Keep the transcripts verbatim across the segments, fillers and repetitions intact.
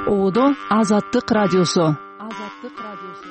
Оодо Азаттык радиосу. Азаттык радиосу.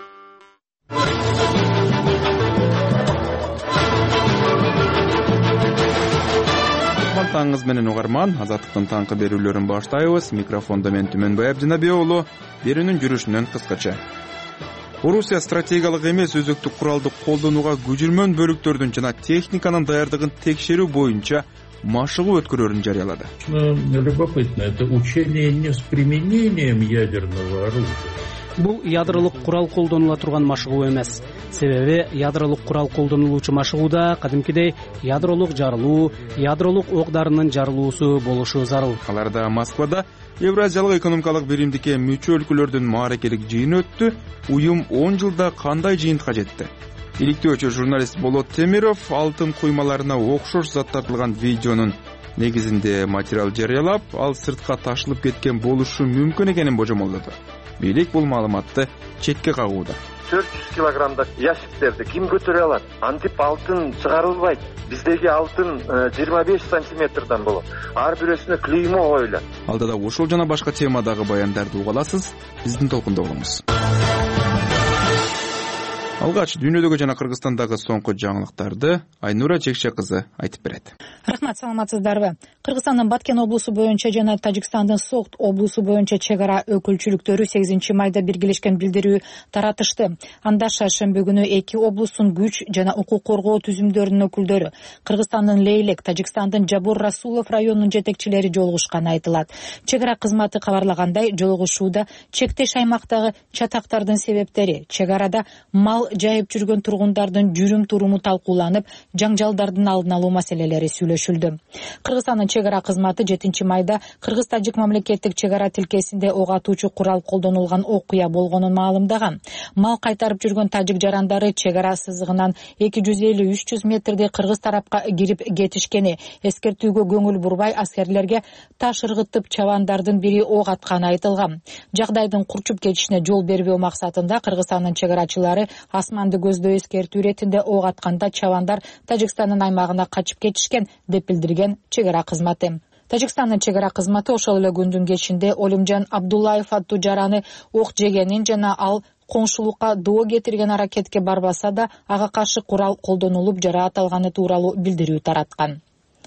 Таңыңыз менен угарман, Азаттыктын таңкы берүүлөрүн баштайбыз. Микрофондо мен Түмөнбай Абдинабек уулу. Берүүнүн жүрүшүнөн кыскача. Орусия стратегиялык эмес өзөктүк куралды колдонууга көчүрмөн бөлүктөрдүн жана техниканын даярдыгын текшерүү боюнча машыгуу өткөрүүрүн жарыялады. Любопытно, это учение не с применением ядерного оружия. Бул ядролук курал колдонула турган машыгуу эмес. Себеби ядролук курал колдонулуучу машыгууда кадимкидей ядролук жарылуу, ядролук ок дарынын жарылуусу болушу зарыл. Аларда Москвада Евразиялык экономикалык биримдикке мүчө өлкөлөрдүн мааракелик жыйыны өттү. Уюм он жылда кандай жыйынтыкка жетти? Иликтөөчү журналист Болот Темиров алтын куймаларына окшош зат тартылган видеонун негизинде материал жарыялап, ал сыртка ташылып кеткен болушу мүмкүн экенин божомолдоду. Бийлик бул маалыматты четке кагууда. төрт жүз килограммдык ящиктерди ким көтөрө алат? Антип алтын чыгарылбайт. Биздеги алтын жыйырма беш сантиметрден болот. Ар бирөөсүнө клеймо коюлат. Алдыда ушул жана башка темадагы баяндарды уга аласыз. Биздин толкунда болуңуз. Алгач дүйнөдөгү жана Кыргызстандагы соңку жаңылыктарды Айнура Чекче кызы айтып берет. Рахмат, саламатсыздарбы? Кыргызстандын Баткен облусу боюнча жана Тажикстандын Согт облусу боюнча чек ара өкүлчүлүктөрү сегизинчи майда биргелешкен билдирүү таратышты. Анда шаршемби күнү эки облустун күч жана укук коргоо түзүмдөрүнүн өкүлдөрү, Кыргызстандын Лейлек, Тажикстандын Жабур Расулов районунун жетекчилери жолугушканы айтылат. Чек ара кызматы кабарлагандай, жолугушууда чектеш аймактагы чатактардын себептери, чек арада мал жайып жүргөн тургундардын жүрүм-туруму талкууланып, жаңжалдардын алдын алуу маселелери сүйлөшүлдү. Кыргызстандын чек ара кызматы жетинчи майда Кыргыз-Тажик мамлекеттик чек ара тилкесинде ок атуучу курал колдонулган окуя болгонун маалымдаган. Мал кайтарып жүргөн тажик жарандары чек ара сызыгынан эки жүз элүү үч жүз метрдей кыргыз тарапка кирип кетишкени, эскертүүгө көңүл бурбай аскерлерге таш ыргытып чабандардын бири ок атканы айтылган. Жагдайдын курчуп кетишине жол бербөө максатында Кыргызстандын чек арачылары асманды көздөө эскертүү иретинде ок атканда чабандар Тажикстандын аймагына качып кетишкен деп билдирген чек ара кызматы. Тажикстандын чек ара кызматы ошол эле күндүн кечинде Олимжан Абдуллаев аттуу жараны ок жегенин жана ал коңшулукка доо кетирген аракетке барбаса да ага каршы курал колдонулуп жараат алганы тууралуу билдирүү тараткан.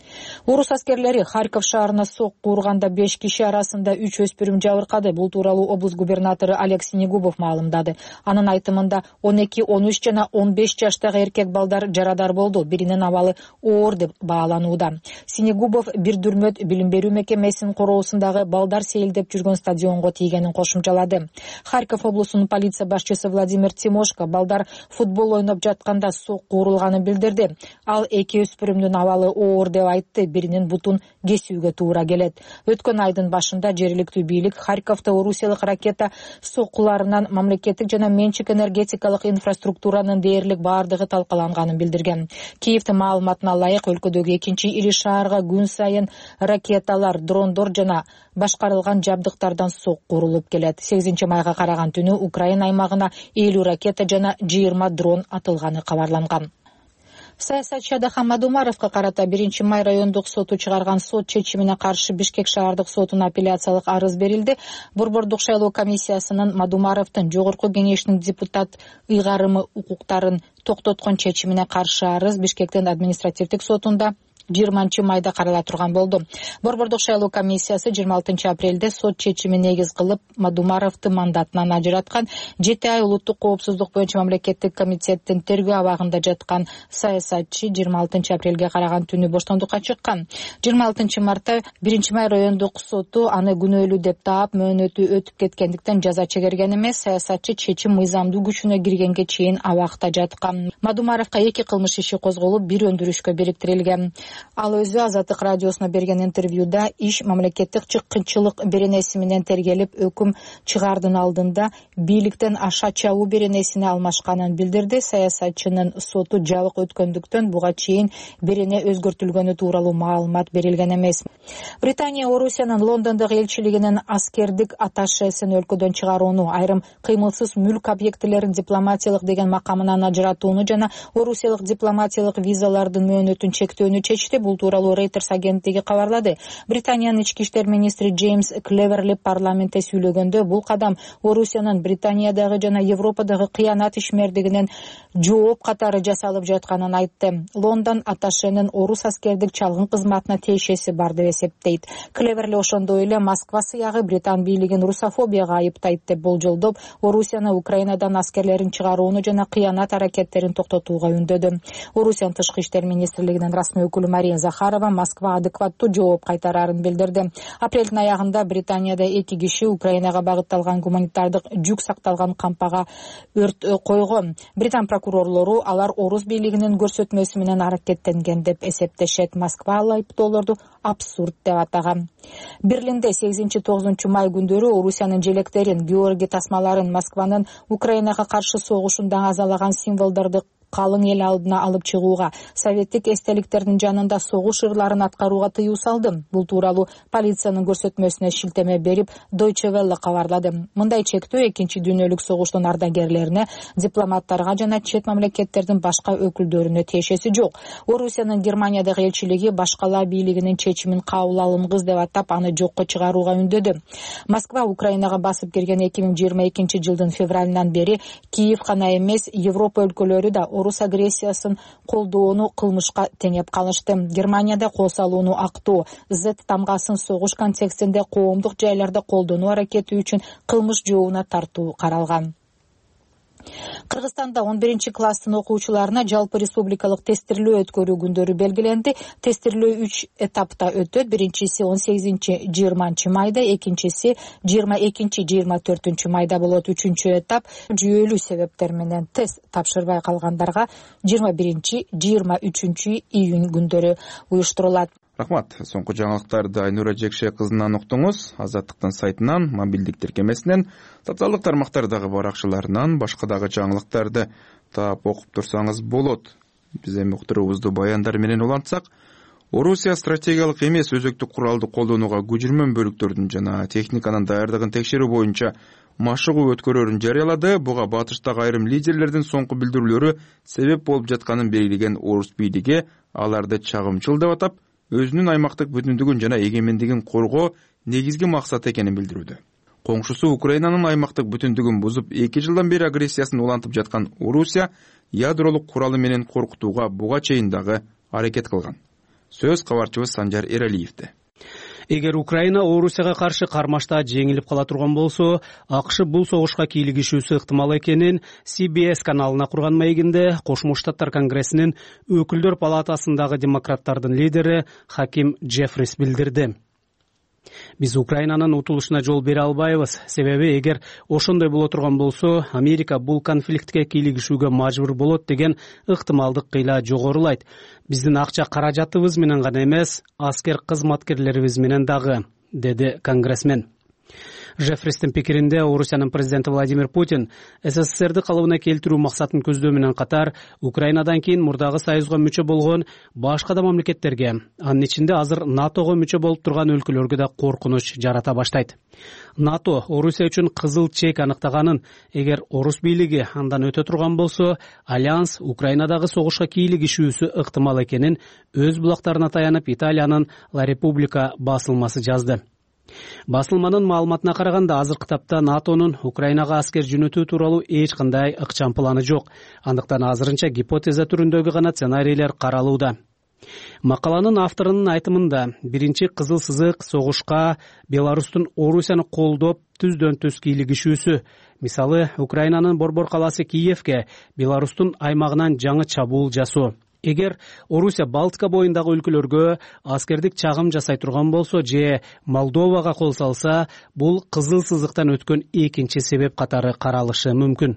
Орус аскерлери Харьков шаарына сокку урганда беш киши арасында үч өспүрүм жабыркады. Бул тууралуу облус губернатору Олег Синегубов маалымдады. Анын айтымында он эки, он үч жана он беш жаштагы эркек балдар жарадар болду. Биринин абалы оор деп бааланууда. Синегубов бир дүрмөт билим берүү мекемесинин короосундагы балдар сейилдеп жүргөн стадионго тийгенин кошумчалады. Харьков облусунун полиция башчысы Владимир Тимошко балдар футбол ойноп жатканда сокку урулганын билдирди. Ал эки өспүрүмдүн абалы оор деп айтты. Биринин бутун кесүүгө туура келет. Өткөн айдын башында жергиликтүү бийлик Харьковто орусиялык ракета соккуларынан мамлекеттик жана менчик энергетикалык инфраструктуранын дээрлик баардыгы талкаланганын билдирген. Киевдин маалыматына ылайык өлкөдөгү экинчи ири шаарга күн сайын ракеталар, дрондор жана башкарылган жабдыктардан сокку урулуп келет. сегизинчи майга караган түнү Украина аймагына элүү ракета жана жыйырма дрон атылганы кабарланган. Саясатчы Адахан Мадумаровго карата биринчи май райондук соту чыгарган сот чечимине каршы Бишкек шаардык сотуна апелляциялык арыз берилди. Борбордук шайлоо комиссиясынын Мадумаровдун жогорку кеңешинин депутат ыйгарымы укуктарын токтоткон чечимине каршы арыз Бишкектин административдик сотунда жыйырманчы майда карала турган болду. Борбордук шайлоо комиссиясы жыйырма алтынчы апрелде сот чечимин негиз кылып Мадумаровду мандатынан ажыраткан. жети ай улуттук коопсуздук боюнча мамлекеттик комитеттин тергөө абагында жаткан саясатчы жыйырма алтынчы апрелге караган түнү боштондукка чыккан. жыйырма алтынчы мартта биринчи май райондук соту аны күнөөлүү деп таап, мөөнөтү өтүп кеткендиктен жаза чегерген эмес. Саясатчы чечим мыйзамдуу күчүнө киргенге чейин абакта жаткан. Мадумаровго эки кылмыш иши козголуп, бир өндүрүшкө бириктирилген. Ал өзү Азаттык радиосуна берген интервьюда иш мамлекеттик чыккынчылык беренеси менен тергелип, өкүм чыгаардын алдында бийликтен аша чабуу беренесине алмашканын билдирди. Саясатчынын соту жабык өткөндүктөн буга чейин берене өзгөртүлгөнү тууралуу маалымат берилген эмес. Британия Орусиянын Лондондогу элчилигинин аскердик атташесин өлкөдөн чыгарууну, айрым кыймылсыз мүлк объектилерин дипломатиялык деген макамынан ажыратууну жана орусиялык дипломатиялык визалардын мөөнөтүн чектөөнү чечти. кечте. Бул тууралуу Reuters агенттиги кабарлады. Британиянын ички иштер министри Джеймс Клеверли парламентте сүйлөгөндө бул кадам Орусиянын Британиядагы жана Европадагы кыянат ишмердигинен жооп катары жасалып жатканын айтты. Лондон аташенин орус аскердик чалгын кызматына тиешеси бар деп эсептейт. Клеверли ошондой эле Москва сыягы Британ бийлигин русофобияга айыптайт деп болжолдоп, Орусияны Украинадан аскерлерин чыгарууну жана кыянат аракеттерин токтотууга үндөдү. Орусиянын тышкы иштер министрлигинин расмий өкүлү Мария Захарова Москва адекваттуу жооп кайтарарын билдирди. Апрелдин аягында Британияда эки киши Украинага багытталган гуманитардык жүк сакталган кампага өрт койгон. Британ прокурорлору алар орус бийлигинин көрсөтмөсү менен аракеттенген деп эсептешет. Москва ал айыптоолорду абсурд деп атаган. Берлинде сегизинчи тогузунчу май күндөрү Орусиянын желектерин, Георгий тасмаларын, Москванын Украинага каршы согушунда азалаган символдорду калың эл алдына алып чыгууга, советтик эстеликтердин жанында согуш ырларын аткарууга тыюу салды. Бул тууралуу полициянын көрсөтмөсүнө шилтеме берип Deutsche Welle кабарлады. Мындай чектөө экинчи дүйнөлүк согуштун ардагерлерине, дипломаттарга жана чет мамлекеттердин башка өкүлдөрүнө тиешеси жок. Орусиянын Германиядагы элчилиги башкалар бийлигинин чечимин кабыл алынгыс деп атап, аны жокко чыгарууга үндөдү. Москва Украинага басып кирген эки миң жыйырма экинчи жылдын февралынан бери Киев гана эмес, Европа өлкөлөрү да орус агрессиясын колдоону кылмышка теңеп калышты. Германияда кол салууну актоо, Z тамгасын согуш контекстинде коомдук жайларда колдонуу аракети үчүн кылмыш жообуна тартуу каралган. Кыргызстанда он биринчи класстын окуучуларына жалпы республикалык тестирлөө өткөрүү күндөрү белгиленди. Тестирлөө үч этапта өтөт. Биринчиси он сегизинчи жыйырманчы майда, экинчиси жыйырма экинчи жыйырма төртүнчү майда болот. Үчүнчү этап жүйөлүү себептер менен тест тапшырбай калгандарга жыйырма биринчи жыйырма үчүнчү июнь күндөрү уюштурулат. Рахмат. Соңку жаңылыктарды Айнура Жекше кызынан уктуңуз. Азаттыктын сайтынан, мобилдик тиркемесинен, социалдык тармактардагы баракчаларынан башка дагы жаңылыктарды таап окуп турсаңыз болот. Биз эми уктуруубузду баяндар менен улантсак, Орусия стратегиялык эмес өзөктүк куралды колдонууга көчүрмөн бөлүктөрдүн жана техниканын даярдыгын текшерүү боюнча машыгуу өткөрөрүн жарыялады. Буга батыштагы айрым лидерлердин соңку билдирүүлөрү себеп болуп жатканын белгилеген орус бийлиги аларды чагымчыл деп атап, өзүнүн аймактык бүтүндүгүн жана эгемендигин коргоо негизги максат экенин билдирүүдө. Коңшусу Украинанын аймактык бүтүндүгүн бузуп эки жылдан бери агрессиясын улантып жаткан Орусия ядролук куралы менен коркутууга буга чейин дагы аракет кылган. Сөз кабарчыбыз Санжар Эралиевде. Эгер Украина Орусияга каршы кармашта жеңилип кала турган болсо, АКШ бул согушка кийлигишүүсү ыктымал экенин Си Би Эс каналына курган маегинде Кошмо Штаттар Конгрессинин өкүлдөр палатасындагы демократтардын лидери Хаким Джеффрис билдирди. Биз Украинанын утулушуна жол бере албайбыз. Себеби эгер ошондой боло турган болсо, Америка бул конфликтке кийлигишүүгө мажбур болот деген ыктымалдык кыйла жогорулайт. Биздин акча каражатыбыз менен гана эмес, аскер кызматкерлерибиз менен дагы, деди конгрессмен. Жеффристин пикиринде Орусиянын президенти Владимир Путин СССРди калыбына келтирүү максатын көздөө менен катар Украинадан кийин мурдагы союзга мүчө болгон башка да мамлекеттерге, анын ичинде азыр НАТОго мүчө болуп турган өлкөлөргө да коркунуч жарата баштайт. НАТО Орусия үчүн кызыл чек аныктаганын, эгер орус бийлиги андан өтө турган болсо, альянс Украинадагы согушка кийлигишүүсү ыктымал экенин өз булактарына таянып Италиянын Ла Република басылмасы жазды. Басылманын маалыматына караганда, азыркы тапта НАТОнун Украинага аскер жөнөтүү тууралуу эч кандай ыкчам планы жок. Андыктан азырынча гипотеза түрүндөгү гана сценарийлер каралууда. Макаланын авторунун айтымында, биринчи кызыл сызык согушка Беларустун Орусияны колдоп түздөн түз кийлигишүүсү. Мисалы, Украинанын Борбор калаасы Киевке Беларустун аймагынан жаңы чабуул жасоо. Эгер Орусия Балтика боюндагы өлкөлөргө аскердик чагым жасай турган болсо же Молдовага кол салса, бул кызыл сызыктан өткөн экинчи себеп катары каралышы мүмкүн.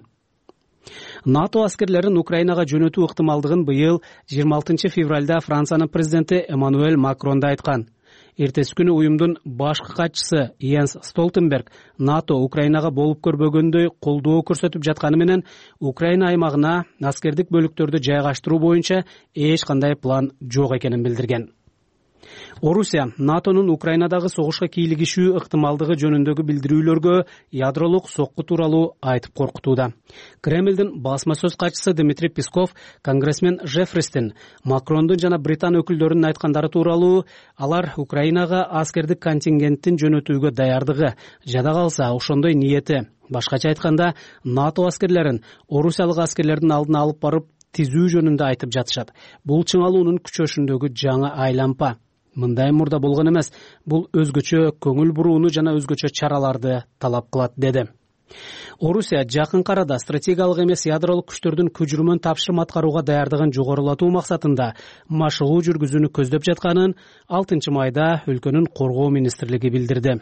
НАТО аскерлерин Украинага жөнөтүү ыктымалдыгын быйыл жыйырма алтынчы февралда Франциянын президенти Эммануэль Макрон да айткан. Эртеси күнү уюмдун башкы катчысы Йенс Столтенберг НАТО Украинага болуп көрбөгөндөй колдоо көрсөтүп жатканы менен Украина аймагына аскердик бөлүктөрдү жайгаштыруу боюнча эч кандай план жок экенин билдирген. Орусия НАТОнун Украинадагы согушка кийлигишүү ыктымалдыгы жөнүндөгү билдирүүлөргө ядролук сокку тууралуу айтып коркутууда. Кремлдин басма сөз катчысы Дмитрий Песков конгрессмен Жеффристин, Макрондун жана Британ өкүлдөрүнүн айткандары тууралуу алар Украинага аскердик контингенттин жөнөтүүгө даярдыгы, жада калса ошондой ниети, башкача айтканда НАТО аскерлерин орусиялык аскерлердин алдына алып барып тизүү жөнүндө айтып жатышат. Бул чыңалуунун күчөшүндөгү жаңы айлампа. Мындай мурда болгон эмес, бул өзгөчө көңүл бурууну жана өзгөчө чараларды талап кылат, деди. Орусия жакын арада стратегиялык эмес ядролук күчтөрдүн көчүрмөн тапшырма аткарууга даярдыгын жогорулатуу максатында машыгуу жүргүзүүнү көздөп жатканын алтынчы майда өлкөнүн коргоо министрлиги билдирди.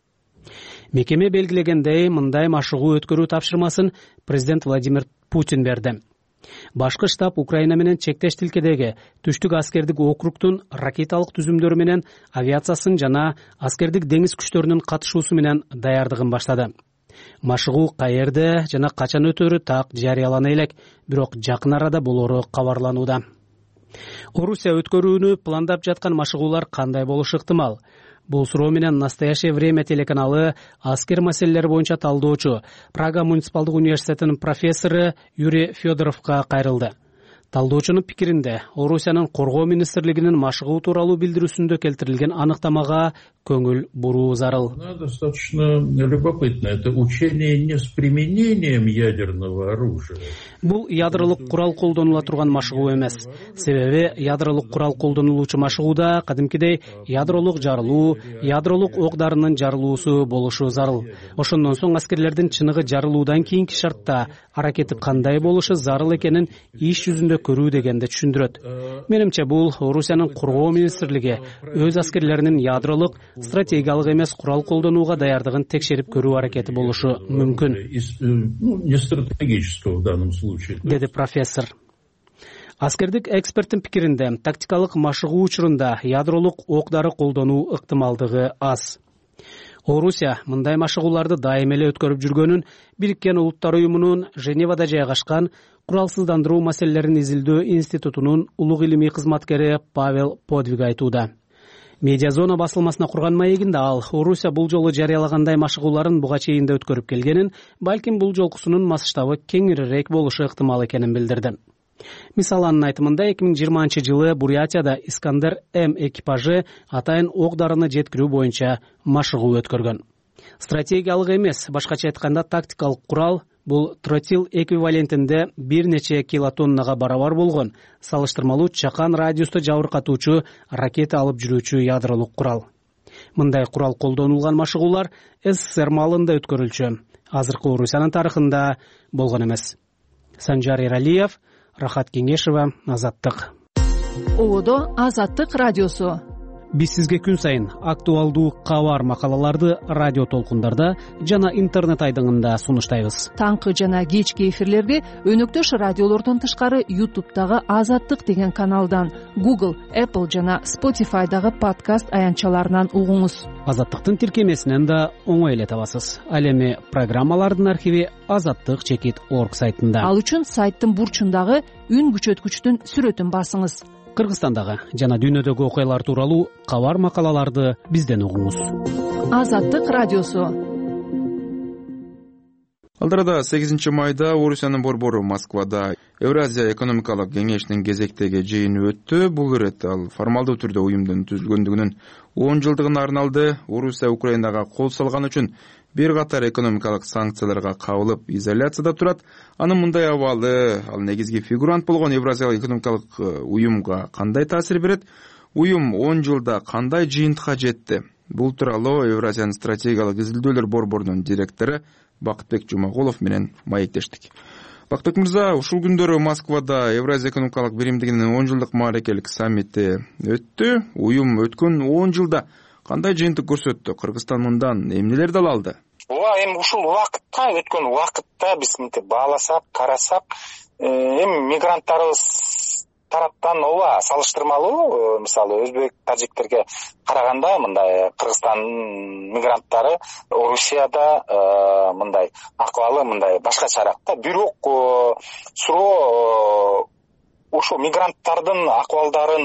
Мекеме белгилегендей, мындай машыгуу өткөрүү тапшырмасын президент Владимир Путин берди. Башкы штаб Украина менен чектеш тилкедеги түштүк аскердик округтун ракеталык түзүмдөрү менен авиациясын жана аскердик деңиз күчтөрүнүн катышуусу менен даярдыгын баштады. Машыгуу каерде жана качан өтөрү так жарыялана элек, бирок жакын арада болору кабарланууда. Орусия өткөрүүнү пландап жаткан машыгуулар кандай болушу ыктымал? Бул суроо менен «Настоящее время» телеканалы аскер маселелери боюнча талдоочу, Прага муниципалдык университетинин профессору Юрий Федоровго кайрылды. Талдоочунун пикиринде, Орусиянын коргоо министрлигинин машыгуу тууралуу билдирүүсүндө келтирилген аныктамага көңүл буруу зарыл. Достаточно любопытно. Это учение не с применением ядерного оружия. Бул ядролук курал колдонула турган машыгуу эмес. Себеби ядролук курал колдонулуучу машыгууда кадимкидей ядролук жарылуу, ядролук ок дарынын жарылуусу болушу зарыл. Ошондон соң аскерлердин чыныгы жарылуудан кийинки шартта аракети кандай болушу зарыл экенин иш жүзүндө көрүү дегенди түшүндүрөт. Менимче бул Орусиянын коргоо министрлиги өз аскерлеринин ядролук стратегиялык эмес курал колдонууга даярдыгын текшерип көрүү аракети болушу мүмкүн, не стратегического в данном случае, деди профессор. Аскердик эксперттин пикиринде, тактикалык машыгуу учурунда ядролук ок дары колдонуу ыктымалдыгы аз. Орусия мындай машыгууларды дайым эле өткөрүп жүргөнүн Бириккен Улуттар уюмунун Женевада жайгашкан куралсыздандыруу маселелерин изилдөө институтунун улуг илимий кызматкери Павел Подвиг айтууда. Медиазона басылмасына курган маегинде ал Орусия бул жолу жарыялагандай машыгууларын буга чейин да өткөрүп келгенин, балким бул жолкусунун масштабы кеңирээк болушу ыктымал экенин билдирди. Мисалы, анын айтымында эки миң жыйырманчы жылы Бурятияда Искандер М экипажы атайын ок дарыны жеткирүү боюнча машыгуу өткөргөн. Стратегиялык эмес, башкача айтканда тактикалык курал бул тротил эквивалентинде бир нече килотоннага барабар болгон салыштырмалуу чакан радиусту жабыркатуучу ракета алып жүрүүчү ядролук курал. Мындай курал колдонулган машыгуулар СССР маалында өткөрүлчү, азыркы Орусиянын тарыхында болгон эмес. Санжар Эралиев, Рахат Кеңешева, Азаттык. Одо Азаттык радиосу. Биз сизге күн сайын актуалдуу кабар макалаларды радио толкундарда жана интернет айдыңында сунуштайбыз. Таңкы жана кечки эфирлерди өнөктөш радиолордон тышкары ютубтагы Азаттык деген каналдан, Google, Apple жана Spotify'дагы подкаст аянтчаларынан угуңуз. Азаттыктын тиркемесинен да оңой эле табасыз. Ал эми программалардын архиви азаттык чекит орг сайтында. Ал үчүн сайттын бурчундагы үн күчөткүчтүн сүрөтүн басыңыз. Кыргызстандагы жана дүйнөдөгү окуялар тууралуу кабар макалаларды бизден угуңуз. Азаттык радиосу. Алдарда сегизинчи майда Орусиянын борбору Москвада Евразия экономикалык кеңешинин кезектеги жыйыны өттү. Бул ирет ал формалдуу түрдө уюмдун түзүлгөндүгүнүн он жылдыгына арналды. Орусия Украинага кол салган үчүн бир катар экономикалык санкцияларга кабылып изоляцияда турат. Анын мындай абалы ал негизги фигурант болгон Евразиялык экономикалык уюмга кандай таасир берет? Уюм он жылда кандай жыйынтыкка жетти? Бул тууралуу Евразиянын стратегиялык изилдөөлөр борборунун директору Бакытбек Жумагулов менен маектештик. Бакытбек мырза, ушул күндөрү Москвада Евразия экономикалык биримдигинин он жылдык мааракелик саммити өттү. Уюм өткөн он жылда кандай жыйынтык көрсөттү? Кыргызстан мындан эмнелерди ала алды? Ооба, эми ушул убакытта, өткөн убакытта биз мынтип бааласак, карасак, эми мигранттарыбыз тараптан ооба салыштырмалуу, мисалы өзбек, тажиктерге караганда мындай Кыргызстандын мигранттары Орусияда мындай акыбалы мындай башкачараак да. Бирок суроо ошо мигранттардын акыбалдарын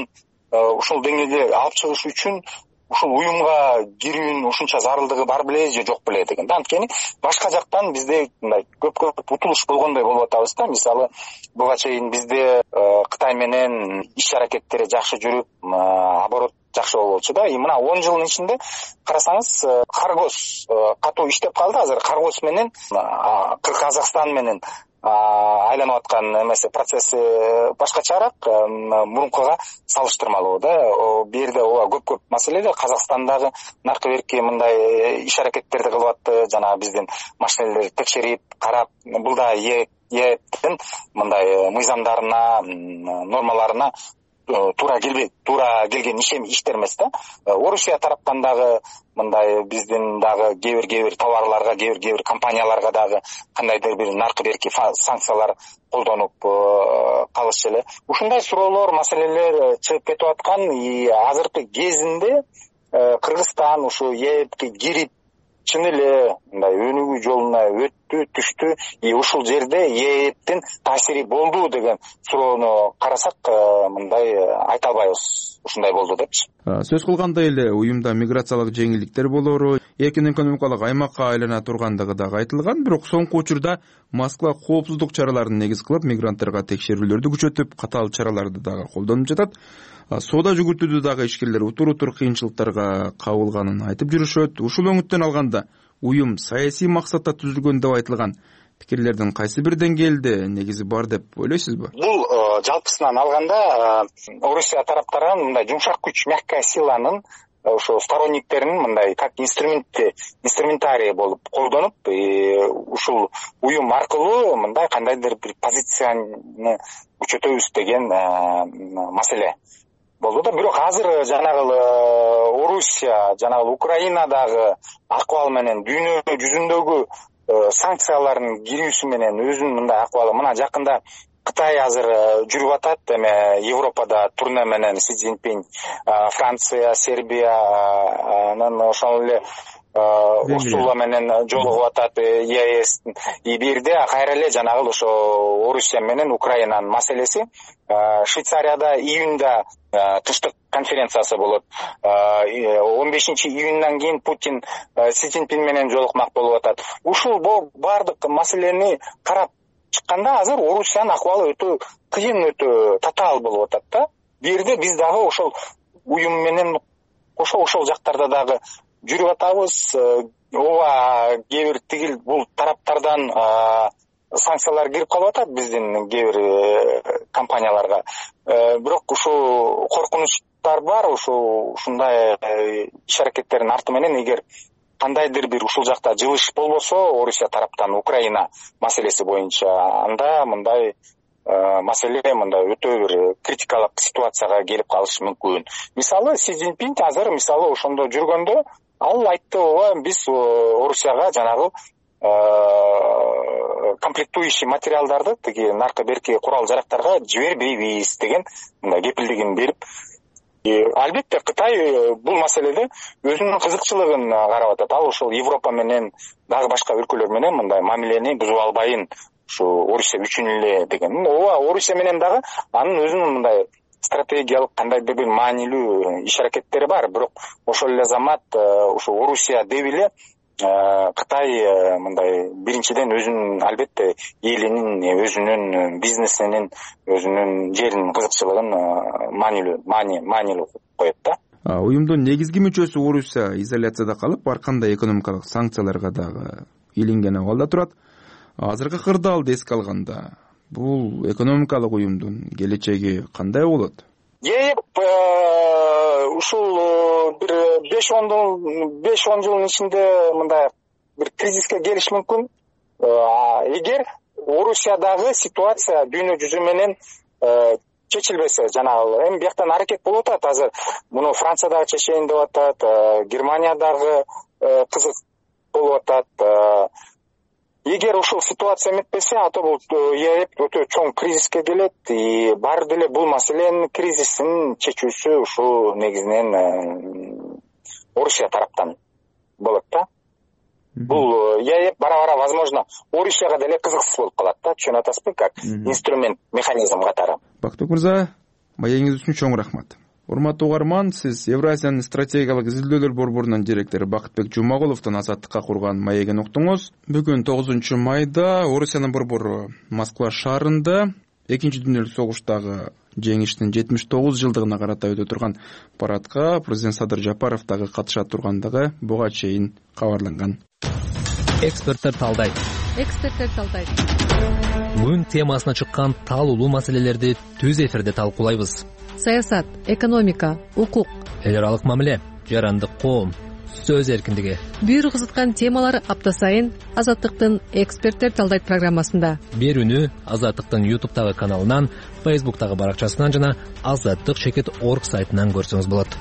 ушул деңгээлге алып чыгыш үчүн ушул уюмга кирүүнүн ушунча зарылдыгы бар беле же жок беле деген да. Анткени башка жактан бизде мындай көп көп утулуш болгондой болуп атабыз да. Мисалы буга чейин бизде Кытай менен иш аракеттери жакшы жүрүп, оборот жакшы болчу да. И мына он жылдын ичинде карасаңыз, каргоз катуу иштеп калды. Азыр каргоз менен Казакстан менен айланып аткан эмеси процесси башкачараак, мурункуга салыштырмалуу да. Бу жерде ооба көп-көп маселеде Казакстандагы наркы берки мындай иш аракеттерди кылып атты. Жана биздин машинелерди текшерип, карап, бул да ээптин мындай мыйзамдарына, нормаларына туура келбей, туура келген иш иштер эмес да. Орусия тараптан дагы мындай биздин дагы кээ бир кээ бир товарларга, кээ бир кээ бир компанияларга дагы кандайдыр бир наркы берки санкциялар колдонуп калышы эле. Ушундай суроолор, маселелер чыгып кетип аткан. И азыркы кезинде Кыргызстан ушу ээпке кирип чын эле мындай өнүгүү жолуна өттү, түштү. И ушул жерде ээптин таасири болду деген суроону карасак, мындай айта албайбыз. Ушундай болду депчи. Сөз кылгандай эле уюмда миграциялык жеңилдиктер болору, эркин экономикалык аймакка айлана тургандыгы дагы айтылган. Бирок соңку учурда Москва коопсуздук чараларын негиз кылып, мигранттарга текшерүүлөрдү күчөтүп, катаал чараларды дагы колдонуп жатат. Соода жүгүртүүдө дагы ишкерлер утур-утур кыйынчылыктарга кабылганын айтып жүрүшөт. Ушул өңүттөн алганда уюм саясий максатта түзүлгөн деп айтылган пикирлердин кайсы бир деңгээлде негизи бар деп ойлойсузбу? Бул жалпысынан алганда Орусия тараптарынан мындай жумшак күч, мягкая силанын ошо сторонниктерин мындай как инструментти, инструментарий болуп колдонуп, ушул уюм аркылуу мындай кандайдыр бир позицияны күчөтөбүз деген маселе болду да. Бирок азыр жанагы Орусия, жанагы Украинадагы акыбал менен дүйнө жүзүндөгү санкциялардын кирүүсү менен өзүнүн мындай акыбалы, мына жакында Кытай азыр жүрүп атат, эме Европада турне менен Си Цзиньпин, Франция, Сербиянын ошол эле Урсула менен жолугуп атат, ЕС. И бир жерде кайра эле жанагы ошо Орусия менен Украинанын маселеси. Швейцарияда июнда тынчтык конференциясы болот. он бешинчи июндан кийин Путин Си Цзиньпин менен жолукмак болуп атат. Ушул бардык маселени карап чыкканда азыр Орусиянын акыбалы өтө кыйын, өтө татаал болуп атат да. Бир жерде биз дагы ошол уюм менен кошо ошол жактарда дагы жүрүп атабыз. Ооба кээ бир тигил бул тараптардан санкциялар кирип калып атат биздин кээ бир компанияларга. Бирок ушул коркунучтар бар. Ушул ушундай иш аракеттердин арты менен эгер кандайдыр бир ушул жакта жылыш болбосо Орусия тараптан Украина маселеси боюнча, анда мындай маселе мындай өтө бир критикалык ситуацияга келип калышы мүмкүн. Мисалы Си Цзиньпин азыр мисалы ошондо жүргөндө ал айтты, ооба биз Орусияга жанагы комплектующий материалдарды, тиги наркы берки курал жарактарга жибербейбиз деген мындай кепилдигин берип, албетте Кытай бул маселеде өзүнүн кызыкчылыгын карап атат. Ал ошол Европа менен дагы башка өлкөлөр менен мындай мамилени бузуп албайын, ушу Орусия үчүн эле деген. Ооба Орусия менен дагы анын өзүнүн мындай стратегиялык кандайдыр бир маанилүү иш аракеттери бар. Бирок ошол эле замат ушу Орусия деп эле Кытай мындай биринчиден өзүнүн албетте элинин, өзүнүн бизнесинин, өзүнүн жеринин кызыкчылыгын маанилүү, маанилүү коет да. Уюмдун негизги мүчөсү Орусия изоляцияда калып, ар кандай экономикалык санкцияларга дагы илинген абалда турат. Азыркы кырдаалды эске алганда, бул экономикалык уюмдун келечеги кандай болот? ЕЭП ушул бир беш он жылдын ичинде мындай бир кризиске келиш мүмкүн. Эгер Орусиядагы ситуация дүйнө жүзү менен чечилбесе, жанагы эми бияктан аракет болуп атат. Азыр муну Франциядагы чечейин деп атат, Германиядагы кызык болуп атат. Эгер ушул ситуация эметпесе, ата бул ЕЭП өтө чоң кризиске келет. И баары деле бул маселенин кризисин чечүүсү ушул негизинен Орусия тараптан болот да. Бул ЕЭП бара-бара возможно Орусияга деле кызыксыз болуп калат да. Түшүнүп атасызбы, как инструмент, механизм катары. Бактык мырза, маегиңиз үчүн чоң рахмат. урматтуу угарман, сиз Евразиянын стратегиялык изилдөөлөр борборунун директору Бакытбек Жумагуловдун Азаттыкка курган маегин уктуңуз. Бүгүн тогузунчу майда Орусиянын борбору Москва шаарында экинчи дүйнөлүк согуштагы жеңиштин жетимиш тогуз жылдыгына карата өтө турган парадка президент Садыр Жапаров дагы катыша тургандыгы буга чейин кабарланган. Эксперттер талдайт. Эксперттер талдайт. Бүгүн темасына чыккан таалуулуу маселелерди түз эфирде талкуулайбыз. Саясат, экономика, укук, эл аралык мамиле, жарандык коом, сөз эркиндиги. Бүйүр кызыткан темалар апта сайын Азаттыктын эксперттер талдайт программасында. Берүүнү Азаттыктын ютубтагы каналынан, фейсбуктагы баракчасынан жана азаттык чекит точка орг сайтынан көрсөңүз болот.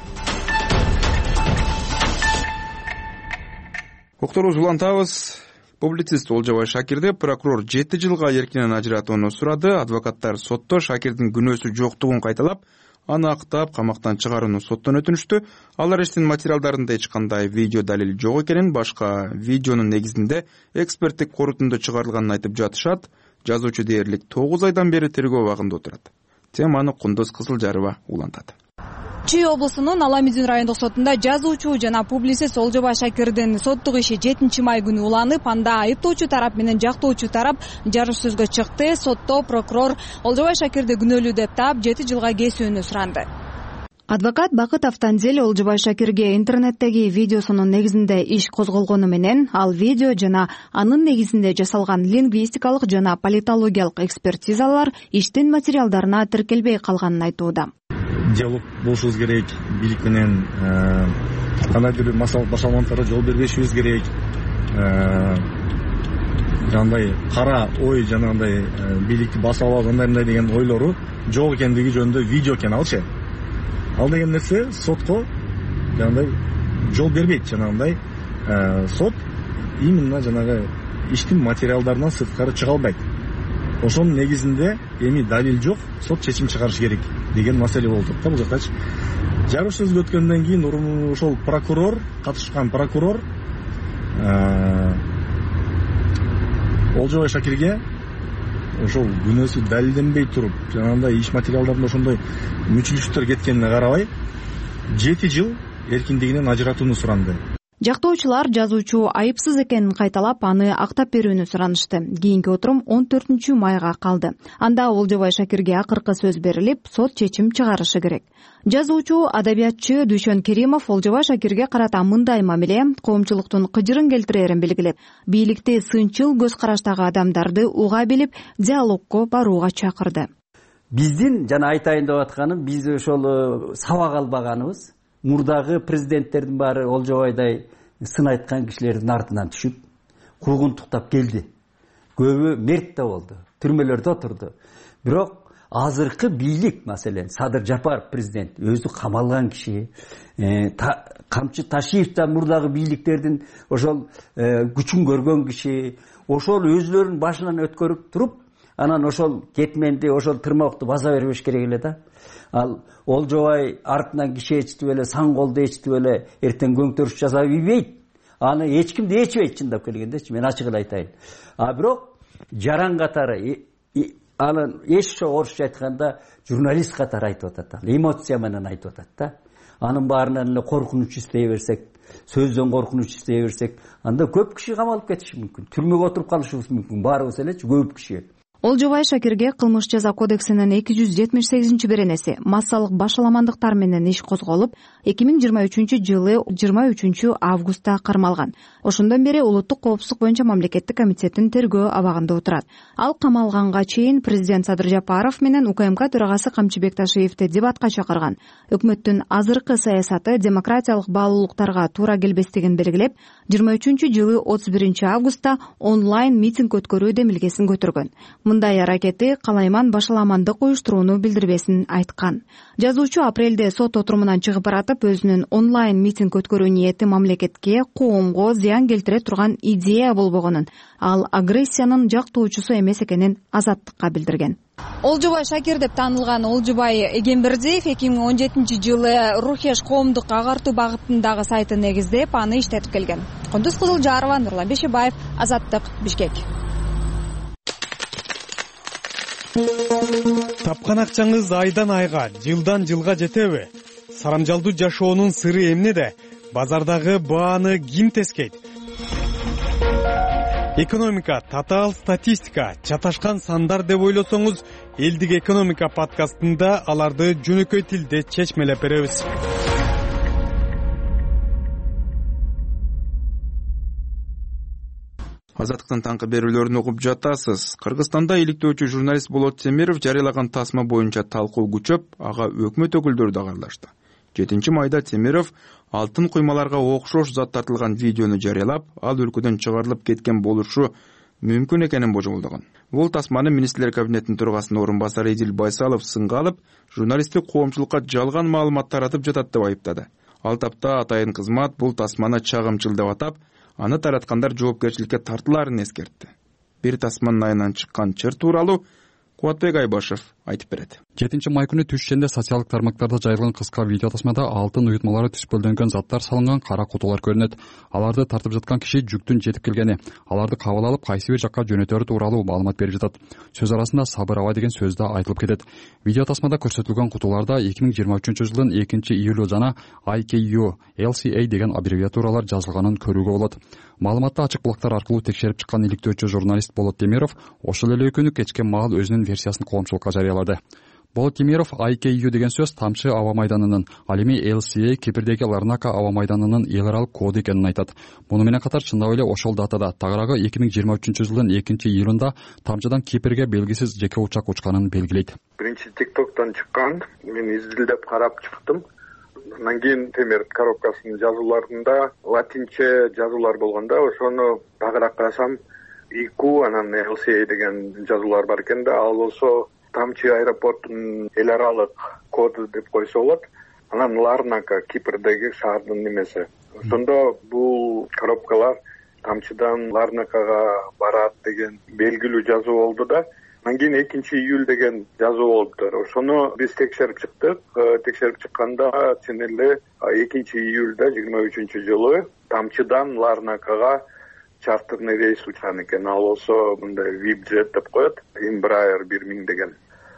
Уктурубузду улантабыз. Публицист Олжобай Шакирди прокурор жети жылга эркинен ажыратууну сурады. Адвокаттар сотто Шакирдин күнөөсү жоктугун кайталап, аны актап камактан чыгарууну соттон өтүнүштү. Алар иштин материалдарында эч кандай видео далил жок экенин, башка видеонун негизинде эксперттик корутунду чыгарылганын айтып жатышат. Жазуучу дээрлик тогуз айдан бери тергөө абагында отурат. Теманы Кундуз Кызылжарова улантат. Чүй облусунун Ала Мүзүн райондук сотунда жазуучу жана публицист Олжобай Шакирдин соттук иши жетинчи май күнү уланып, анда айыптоочу тарап менен жактоочу тарап жарыш сөзгө чыкты. Сотто прокурор Олжобай Шакирди күнөөлүү деп таап, жети жылга кесүүнү суранды. Адвокат Бакыт Автандел Олжобай Шакирге интернеттеги видеосунун негизинде иш козголгону менен, ал видео жана анын негизинде жасалган лингвистикалык жана политологиялык экспертизалар иштин материалдарына тиркелбей калганын айтууда. Диалог болушубуз керек, бийлик менен кандайдыр башаламандыктарга жол бербешибиз керек. Жандай кара ой жанагындай бийликти басып алып андай деген ойлору жок экендиги жөнүндө видео экен алчы. Ал деген нерсе сотко жанагындай жол бербейт. Жанагындай сот именно жанагы иштин материалдарынан сырткары чыга албайт. Ошонун негизинде эми далил жок, сот чечим чыгарыш керек деген маселе болду. Бул жактачы жарыш сөзгө өткөндөн кийин ошол прокурор, катышкан прокурор Олжобай Шакирге ошол күнөөсү далилденбей туруп, жанагындай иш материалдарында ошондой мүчүлүштөр кеткенине карабай, жети жыл эркиндигинен ажыратууну суранды. Жактоочулар жазуучу айыпсыз экенин кайталап, аны актап берүүнү суранышты. Кийинки отурум он төртүнчү майга калды. Анда Олжобай Шакирге акыркы сөз берилип, сот чечим чыгарышы керек. Жазуучу, адабиятчы Дүйшөн Керимов Олжобай Шакирге карата мындай мамиле коомчулуктун кыжырын келтирерин белгилеп, бийликти сынчыл көз караштагы адамдарды уга билип, диалогко барууга чакырды. Биздин жана айтайын деп атканым, биз ошол сабак албаганыбыз, мурдагы президенттердин баары Олжобайдай сын айткан кишилердин артынан түшүп, куугунтуктап келди. Көбү мерт да болду, түрмөлөрдө отурду. Бирок азыркы бийлик, маселен Садыр Жапаров президент өзү камалган киши, Камчы Ташиев да мурдагы бийликтердин ошол күчүн көргөн киши, ошол өзлөрүнүн башынан өткөрүп туруп, анан ошол кетменди, ошол тырмакты база бербеш керек эле да. Ал Олжобай артынан киши ичтип эле, сан колду ичтип эле эртең көңтөрүш жасап ийбейт. Аны эч ким да ичпейт, чындап келгендечи, мен ачык эле айтайын. А бирок жаран катары, анын эч орусча айтканда журналист катары айтып атат, эмоция менен айтып атат да. Анын баарынан эле коркунуч издей берсек, сөздөн коркунуч издей берсек, анда көп киши камалып кетиши мүмкүн, түрмөгө отуруп калышыбыз мүмкүн, баарыбыз элечи, көп киши. Олжобай Шакирге кылмыш жаза кодексинин эки жүз жетимиш сегизинчи беренеси массалык башаламандыктар менен иш козголуп, эки миң жыйырма үчүнчү жылы жыйырма үчүнчү августта кармалган. Ошондон бери улуттук коопсуздук боюнча мамлекеттик комитеттин тергөө абагында отурат. Ал камалганга чейин президент Садыр Жапаров менен УКМК төрагасы Камчы Бекташиевди дебатка чакырган. Өкмөттүн азыркы саясаты демократиялык баалуулуктарга туура келбестигин белгилеп, жыйырма үчүнчү жылы отуз биринчи августта онлайн митинг өткөрүү демилгесин көтөргөн. Мындай аракети калайман башаламандык уюштурууну билдирбесин айткан. Жазуучу апрелде сот отурумунан чыгып баратып, өзүнүн онлайн митинг өткөрүү ниети мамлекетке, коомго зыян келтире турган идея болбогонун, ал агрессиянын жактоочусу эмес экенин Азаттыкка билдирген. Олжобай Шакир деп таанылган Олжобай Эгембердиев эки миң он жетинчи жылы Рухеш коомдук агартуу багытындагы сайтын негиздеп, аны иштетип келген. Кундуз Кызылжарова, Нурлан Бешебаев, Азаттык, Бишкек. Тапкан акчаңыз айдан айга, жылдан жылга жетеби? сарамжалдуу жашоонун сыры эмнеде? Базардагы бааны ким тескейт? Экономика, татаал статистика, чаташкан сандар деп ойлосоңуз, элдик экономика подкастында аларды жөнөкөй тилде чечмелеп беребиз. Азаттыктын таңкы берүүлөрүн угуп жатасыз. Кыргызстанда иликтөөчү журналист Болот Темиров жарыялаган тасма боюнча талкуу күчөп, ага өкмөт өкүлдөрү да аралашты. жетинчи майда Темиров алтын куймаларга окшош зат тартылган видеону жарыялап, ал өлкөдөн чыгарылып кеткен болушу мүмкүн экенин божомолдогон. Бул тасманы министрлер кабинетинин төрагасынын орун басары Эдил Байсалов сынга алып, журналисттик коомчулукка жалган маалымат таратып жатат деп айыптады. Ал тапта атайын кызмат бул тасманы чагымчыл деп атап, аны тараткандар жоопкерчиликке тартылаарын эскертти. Бир тасманын айынан чыккан чыр тууралуу Кубатбек Айбашев айтып берет. жетинчи май күнү түш ишенде социалдык тармактарда жайылган кыска видео тасмада алтын уютмалары түспөлдөнгөн заттар салынган кара кутулар көрүнөт. Аларды тартып жаткан киши жүктүн жетип келгени, аларды кабыл алып кайсы бир жакка жөнөтөрү тууралуу маалымат берип жатат. Сөз арасында сабыр аба деген сөз да айтылып кетет. Видео тасмада көрсөтүлгөн кутуларда эки миң жыйырма үчүнчү жылдын экинчи июлу жана I K U L C A деген аббревиатуралар жазылганын көрүүгө болот. Маалыматты ачык булактар аркылуу текшерип чыккан иликтөөчү журналист Болот Темиров ошол эле күнү кечке маал өзүнүн версиясын коомчулукка жарыялады. Болот Темиров I K U деген сөз Тамчы аба майданынын, ал эми L C A Кипрдеги Ларнака аба майданынын эл аралык коду экенин айтат. Муну менен катар чындап эле ошол датада тагыраагы эки миң жыйырма үчүнчү жылдын экинчи июлунда Тамчыдан Кипрге белгисиз жеке учак учканын белгилейт. Биринчи TikTok'тон чыккан, мен изилдеп карап чыктым. Андан кийин темир коробкасынын жазууларында латинче жазуулар болгондо, ошону багыраак карасам I Q анан L C A деген жазуулар бар экен да, ал болсо Тамчы аэропортунун эл аралык коду деп койсо болот. Анан Ларнака Кипрдеги шаардын немеси. Ошондо бул коробкалар Тамчыдан Ларнакага барат деген белгилүү жазуу болду да. Анан кийин экинчи июль деген жазуу болуптур. Ошону биз текшерип чыктык. Текшерип чыкканда чын эле экинчи июлда жыйырма үчүнчү жылы Тамчыдан Ларнакага чартерный рейс учкан экен. Ал болсо мындай V I P jet деп коет, Embraer бир миң деген.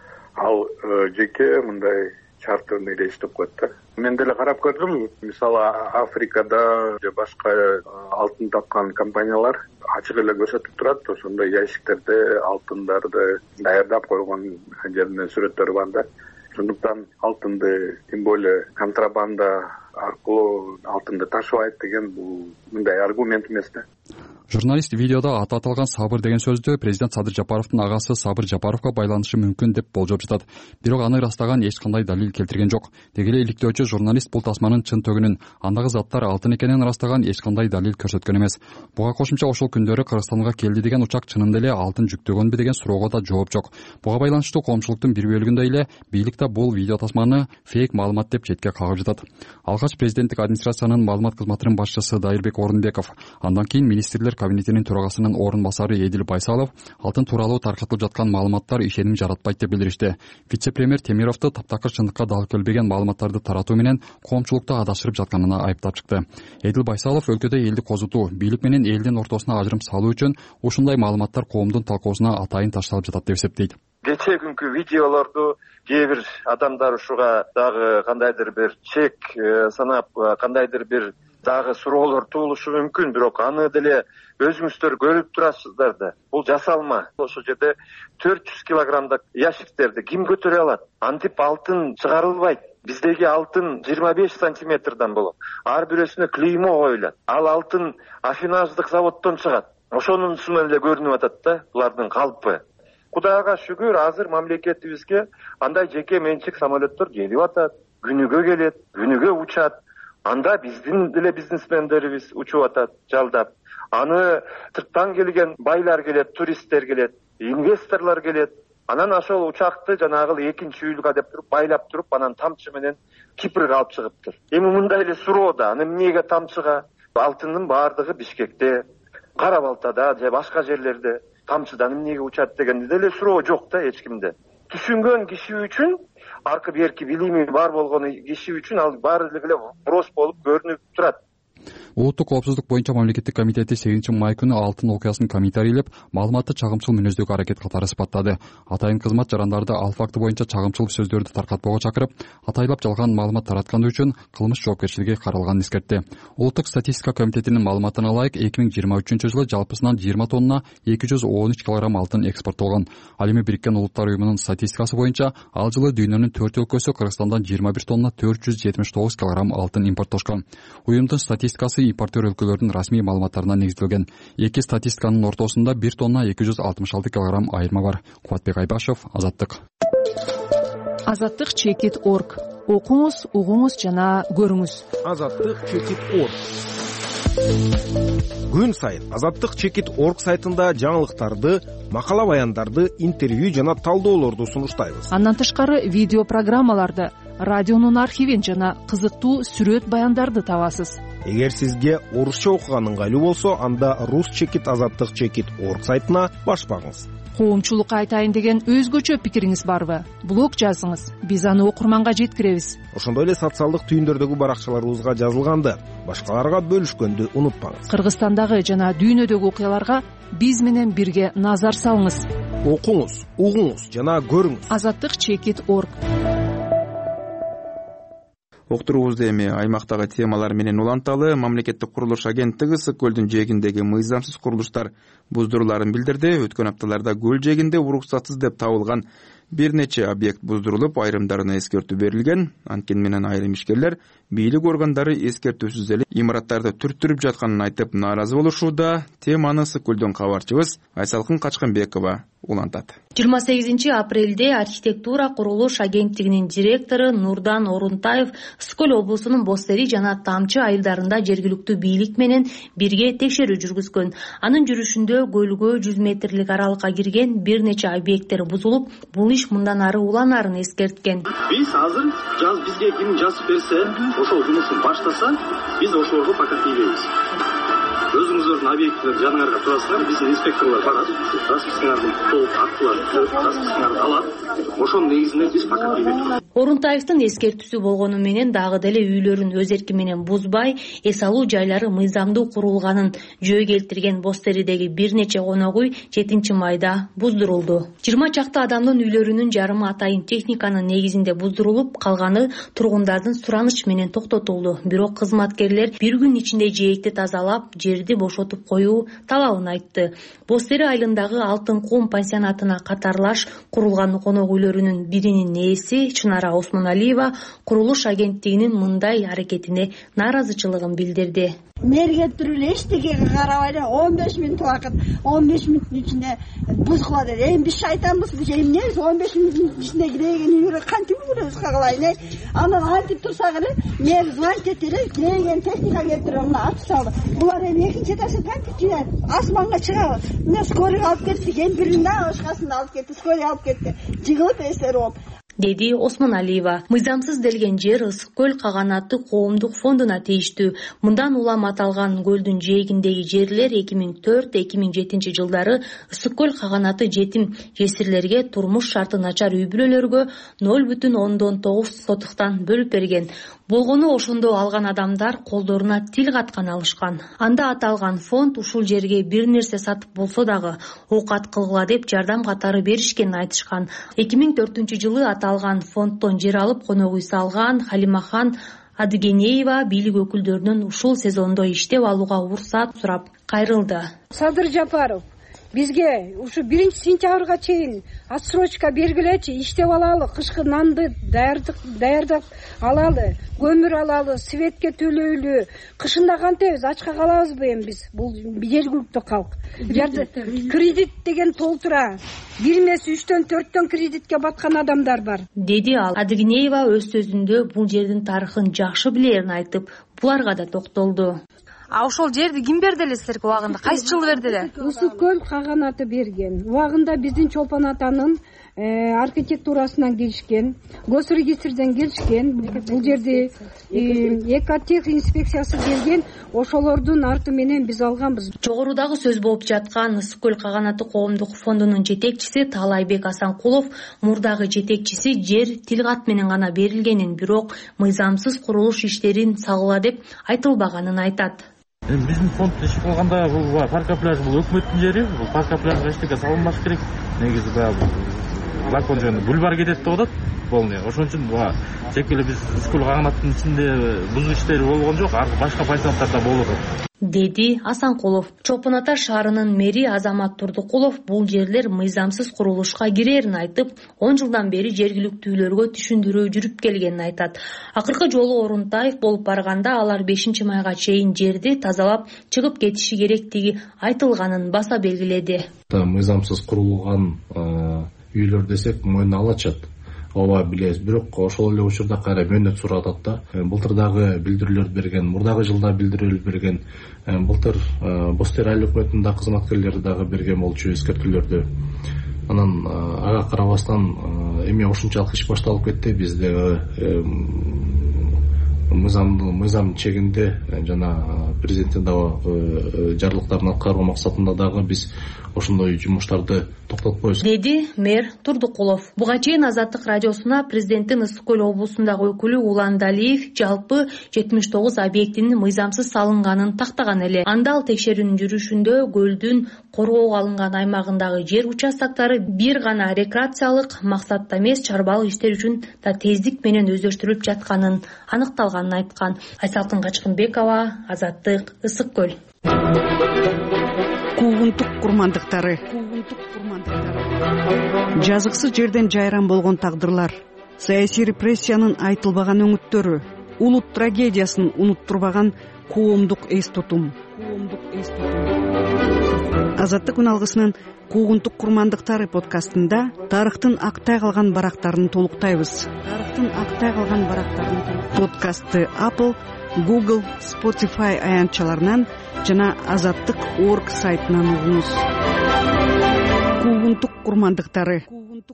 Ал жеке мындай чартерный рейс деп коет да. Мен деле карап көрдүм, мисалы Африкада же башка алтын тапкан компаниялар ачык эле көрсөтүп турат, ошондой ящиктерде алтындарды даярдап койгон жеринен сүрөттөрү бар да. Ошондуктан алтынды, тем более контрабанда аркылуу алтынды ташыбайт деген бул мындай аргумент эмес да. Журналист видеода аты аталган Сабыр деген сөздү президент Садыр Жапаровдун агасы Сабыр Жапаровго байланышы мүмкүн деп болжоп жатат. Бирок аны ырастаган эч кандай далил келтирген жок. Деги эле иликтөөчү журналист бул тасманын чын төгүнүн, андагы заттар алтын экенин ырастаган эч кандай далил көрсөткөн эмес. Буга кошумча ошол күндөрү Кыргызстанга келди деген учак чынында эле алтын жүктөгөнбү деген суроого да жооп жок. Буга байланыштуу коомчулуктун бир бөлүгүндө эле бийлик да бул видео тасманы фейк маалымат деп четке кагып жатат. Алгач президенттик администрациянын маалымат кызматынын башчысы Дайырбек Орунбеков, андан кийин министрлер кабинетинин төрагасынын орун басары Эдил Байсалов алтын тууралуу таркатылып жаткан маалыматтар ишеним жаратпайт деп билдиришти. Вице-премьер Темировду таптакыр чындыкка дал келбеген маалыматтарды таратуу менен коомчулукту адашырып жатканына айыптап чыкты. Эдил Байсалов өлкөдө элди козутуу, бийлик менен элдин ортосуна ажырым салуу үчүн ушундай маалыматтар коомдун талкуусуна атайын ташталып жатат деп эсептейт. Кечээ күнкү видеолорду кээ бир адамдар ушуга дагы кандайдыр бир чек санап, кандайдыр бир дагы суроолор туулушу мүмкүн, бирок аны деле өзүңүздөр көрүп турасыздар да. Бул жасалма. Ошол жерде төрт жүз килограммдык ящиктерди ким көтөрө алат? Антип алтын чыгарылбайт. Биздеги алтын жыйырма беш сантиметрден болот. Ар бирөөсүнө клеймо коюлат. Ал алтын афинаждык заводдон чыгат. Ошонусунан эле көрүнүп атат да булардын калпы. Кудайга шүгүр, азыр мамлекетибизге андай жеке менчик самолеттор келип атат, күнүгө келет, күнүгө учат. Анда биздин деле бизнесмендерибиз учуп атат, жалдап. Аны сырттан келген байлар келет, туристтер келет, инвесторлор келет. Анан ошол учакты жанагы экинчи июлга деп туруп байлап туруп, анан Тамчы менен Кипрге алып чыгыптыр. Эми мындай эле суроо да, аны эмнеге Тамчыга? Алтындын баардыгы Бишкекте, Кара Балтада же башка жерлерде. Тамчыдан эмнеге учат деген деле суроо жок да эч кимде. Түшүнгөн киши үчүн, аркы берки билими бар болгон киши үчүн ал баары эле вопрос болуп көрүнүп турат. улуттук коопсуздук боюнча мамлекеттик комитети сегизинчи май күнү алтын окуясын комментарийлеп, маалыматты чагымчыл мүнөздөгү аракет катары сыпаттады. Атайын кызмат жарандарды ал факты боюнча чагымчыл сөздөрдү таркатпоого чакырып, атайлап жалган маалымат таратканы үчүн кылмыш жоопкерчилиги каралганын эскертти. Улуттук статистика комитетинин маалыматына ылайык, эки миң жыйырма үчүнчү жылы жалпысынан жыйырма тонна эки жүз он үч килограмм алтын экспорттолгон. Ал эми Бириккен Улуттар уюмунун статистикасы боюнча ал жылы дүйнөнүн төрт өлкөсү Кыргызстандан жыйырма бир тонна төрт жүз жетимиш тогуз килограмм алтын импорттошкон. Уюмдун статистикасы импортер өлкөлөрдүн расмий маалыматтарына негизделген. Эки статистиканын ортосунда бир тонна эки жүз алтымыш алты килограмм айырма бар. Кубатбек Айбашев, Азаттык. Азаттык чекит точка орг. Окуңуз, угуңуз жана көрүңүз. Азаттык чекит точка орг. Күн сайын Азаттык чекит точка орг сайтында жаңылыктарды, макала баяндарды, интервью жана талдоолорду сунуштайбыз. Андан тышкары видео программаларды, радионун архивин жана кызыктуу сүрөт баяндарды табасыз. Эгер сизге орусча окуган ыңгайлуу болсо, анда рус чекит азаттык чекит точка орг сайтына баш багыңыз. Коомчулукка айтайын деген өзгөчө пикириңиз барбы? Блог жазыңыз, биз аны окурманга жеткиребиз. Ошондой эле социалдык түйүндөрдөгү баракчаларыбызга жазылганды, башкаларга бөлүшкөндү унутпаңыз. Кыргызстандагы жана дүйнөдөгү окуяларга биз менен бирге назар салыңыз. Окуңуз, угуңуз жана көрүңүз. Азаттык чекит точка орг. Уктуруубузду эми аймактагы темалар менен уланталы. Мамлекеттик курулуш агенттиги Ысык көлдүн жээгиндеги мыйзамсыз курулуштар буздуруларын билдирди. Өткөн апталарда көл жээгинде уруксатсыз деп табылган бир нече объект буздурулуп, айрымдарына эскертүү берилген. Анткени менен айрым ишкерлер бийлик органдары эскертүүсүз эле имараттарды түрттүрүп жатканын айтып нааразы болушууда. Теманы Ысык көлдөн кабарчыбыз Айсалкын Качканбекова улантат. жыйырма сегизинчи апрелде архитектура курулуш агенттигинин директору Нурдан Орунтаев Ысык көл облусунун Бостери жана Тамчы айылдарында жергиликтүү бийлик менен бирге текшерүү жүргүзгөн. Анын жүрүшүндө көлгө жүз метрлик аралыкка кирген бир нече объекттер бузулуп, бул иш мындан ары уланарын эскерткен. Биз азыр жаз бизге ким жазып берсе, ошол жумушун баштаса, биз ошолорго пока тийбейбиз. Өзүңүздөрдүн объекттер жаныңарга турасыңар, биздин инспекторлор барат, распискаңардын толук актыларын распискаңарды алат. Ошонун негизинде биз пока тийбейбиз. Орунтаевдин эскертүүсү болгону менен дагы деле үйлөрүн өз эрки менен бузбай, эс алуу жайлары мыйзамдуу курулганын жөө келтирген Бостеридеги бир нече конок үй жетинчи майда буздурулду. жыйырма чакты адамдын үйлөрүнүн жарымы атайын техниканын негизинде буздурулуп, калганы тургундардын суранышы менен токтотулду. Бирок кызматкерлер бир күн ичинде жээкти тазалап, жерди бошотуп коюу талабын айтты. Бостери айылындагы Алтын кум пансионатына катарлаш курулган конок үйлөрүнүн биринин ээси Чынара Осмоналиева курулуш агенттигинин мындай аракетине нааразычылыгын билдирди. Мэрге туруп эле эчтекеге карабай эле он беш мүнөт убакыт, он беш мүнөттүн ичинде буз кылат эле. Эми биз шайтанбыз, биз эмнебиз? он беш мүнөттүн ичинде киреген үйгө кантип киребиз кагалайын? Анан антип турсак эле, мэр звонить этти эле, киреген техника келтирип мына атып салды. Булар эми экинчи этажга кантип жинайт? Асманга чыгабы? Мына скорыйга алып кетти, кемпирин да башкасын алып кетти, скорый алып кетти. Жыгылып эстери болуп. Деди Осмоналиева. Мыйзамсыз делген жер Ысык көл каганаты коомдук фондуна тийиштүү. Мындан улам аталган көлдүн жээгиндеги жерлер эки миң төрт эки миң жетинчи жылдары Ысык көл каганаты жетим жесирлерге турмуш шарты начар үй бүлөлөргө ноль бүтүн ондон тогуз сотуктан бөлүп берген. Болгону ошондо алган адамдар колдоруна тил каткан алышкан. Анда аталган фонд ушул жерге бир нерсе сатып болсо дагы оокат кылгыла деп жардам катары беришкенин айтышкан. эки миң төртүнчү жылы аталган фонддон жер алып конок үй салган Халимахан Адыгенеева бийлик өкүлдөрүнөн ушул сезондо иштеп алууга уруксат сурап кайрылды. Садыр Жапаров, бизге ушу биринчи сентябрга чейин отсрочка бергилечи, иштеп алалы, кышкы нанды даярдап алалы, көмүр алалы, светке төлөйлү. Кышында кантебиз, ачка калабызбы эми биз? Бул жергиликтүү калк. Кредит деген толтура. бир эмес үчтөн төрттөн кредитке баткан адамдар бар. Деди ал. Адыгенеева өз сөзүндө бул жердин тарыхын жакшы билерин айтып, буларга да токтолду. А ошол жерди ким берди эле силерге убагында? Кайсы жылы берди эле? Ысык көл каганаты берген. Убагында биздин Чолпон атанын архитектурасынан келишкен, госрегистрден келишкен. Бул жерди Экотех инспекциясы келген, ошолордун арты менен биз алганбыз. Жогорудагы сөз болуп жаткан Ысык көл каганаты коомдук фондунун жетекчиси Таалайбек Асанкулов мурдагы жетекчиси жер тилкат менен гана берилгенин, бирок мыйзамсыз курулуш иштерин сагыла деп айтылбаганын айтат. эми биздин фонд иш кылганда бул парка пляж бул өкмөттүн жери, бул парка пляжга эчтеке салынбаш керек. Негизи баягы закон жөнүндө бульвар кетет деп атат полный. Ошон үчүн тек эле биз үскүл каганаттын ичинде бузуу иштери болгон жок, башка пансионаттарда болуп атат, деди Асанкулов. Чолпон Ата шаарынын мэри Азамат Турдукулов бул жерлер мыйзамсыз курулушка кирерин айтып, он жылдан бери жергиликтүүлөргө түшүндүрүү жүрүп келгенин айтат. Акыркы жолу Орунтаев болуп барганда алар бешинчи майга чейин жерди тазалап чыгып кетиши керектиги айтылганын баса белгиледи. Мыйзамсыз курулган үйлөр десек мойнуна алачат. Ооба билебиз, бирок ошол эле учурда кайра мөөнөт суратат да. Былтыр дагы билдирүүлөрдү берген, мурдагы жылда билдирүү берген. Былтыр Бостер айыл өкмөтүнүн да кызматкерлери дагы берген болчу эскертүүлөрдү. Анан ага карабастан эми ушунчалык иш башталып кетти. Бизде мыйзамдуу мыйзам чегинде жана президенттин дагы жарлыктарын аткаруу максатында дагы биз ошондой жумуштарды токтотпойбуз, деди мэр Турдукулов. Буга чейин Азаттык радиосуна президенттин Ысык Көл облусундагы өкүлү Улан Далиев жалпы жетимиш тогуз объектинин мыйзамсыз салынганын тактаган эле. Анда ал текшерүүнүн жүрүшүндө көлдүн коргоого алынган аймагындагы жер участоктары бир гана рекреациялык максатта эмес, чарбалык иштер үчүн да тездик менен өздөштүрүлүп жатканын аныкталганын айткан. Айсалкын Качкынбекова, Азаттык, Ысык Көл. Куугунтук курмандыктары. Жазыксыз жерден жайран болгон тагдырлар, саясий репрессиянын айтылбаган өңүттөрү, улут трагедиясын унуттурбаган коомдук эс тутум. Азаттык күн алгысынын Куугунтук курмандыктары подкастында тарыхтын актай калган барактарын толуктайбыз. Тарыхтын актай калган барактарын подкастты Apple, Google, Spotify аянтчаларынан жана азаттык точка орг сайтынан угуңуз. Куугунтук курмандыктары.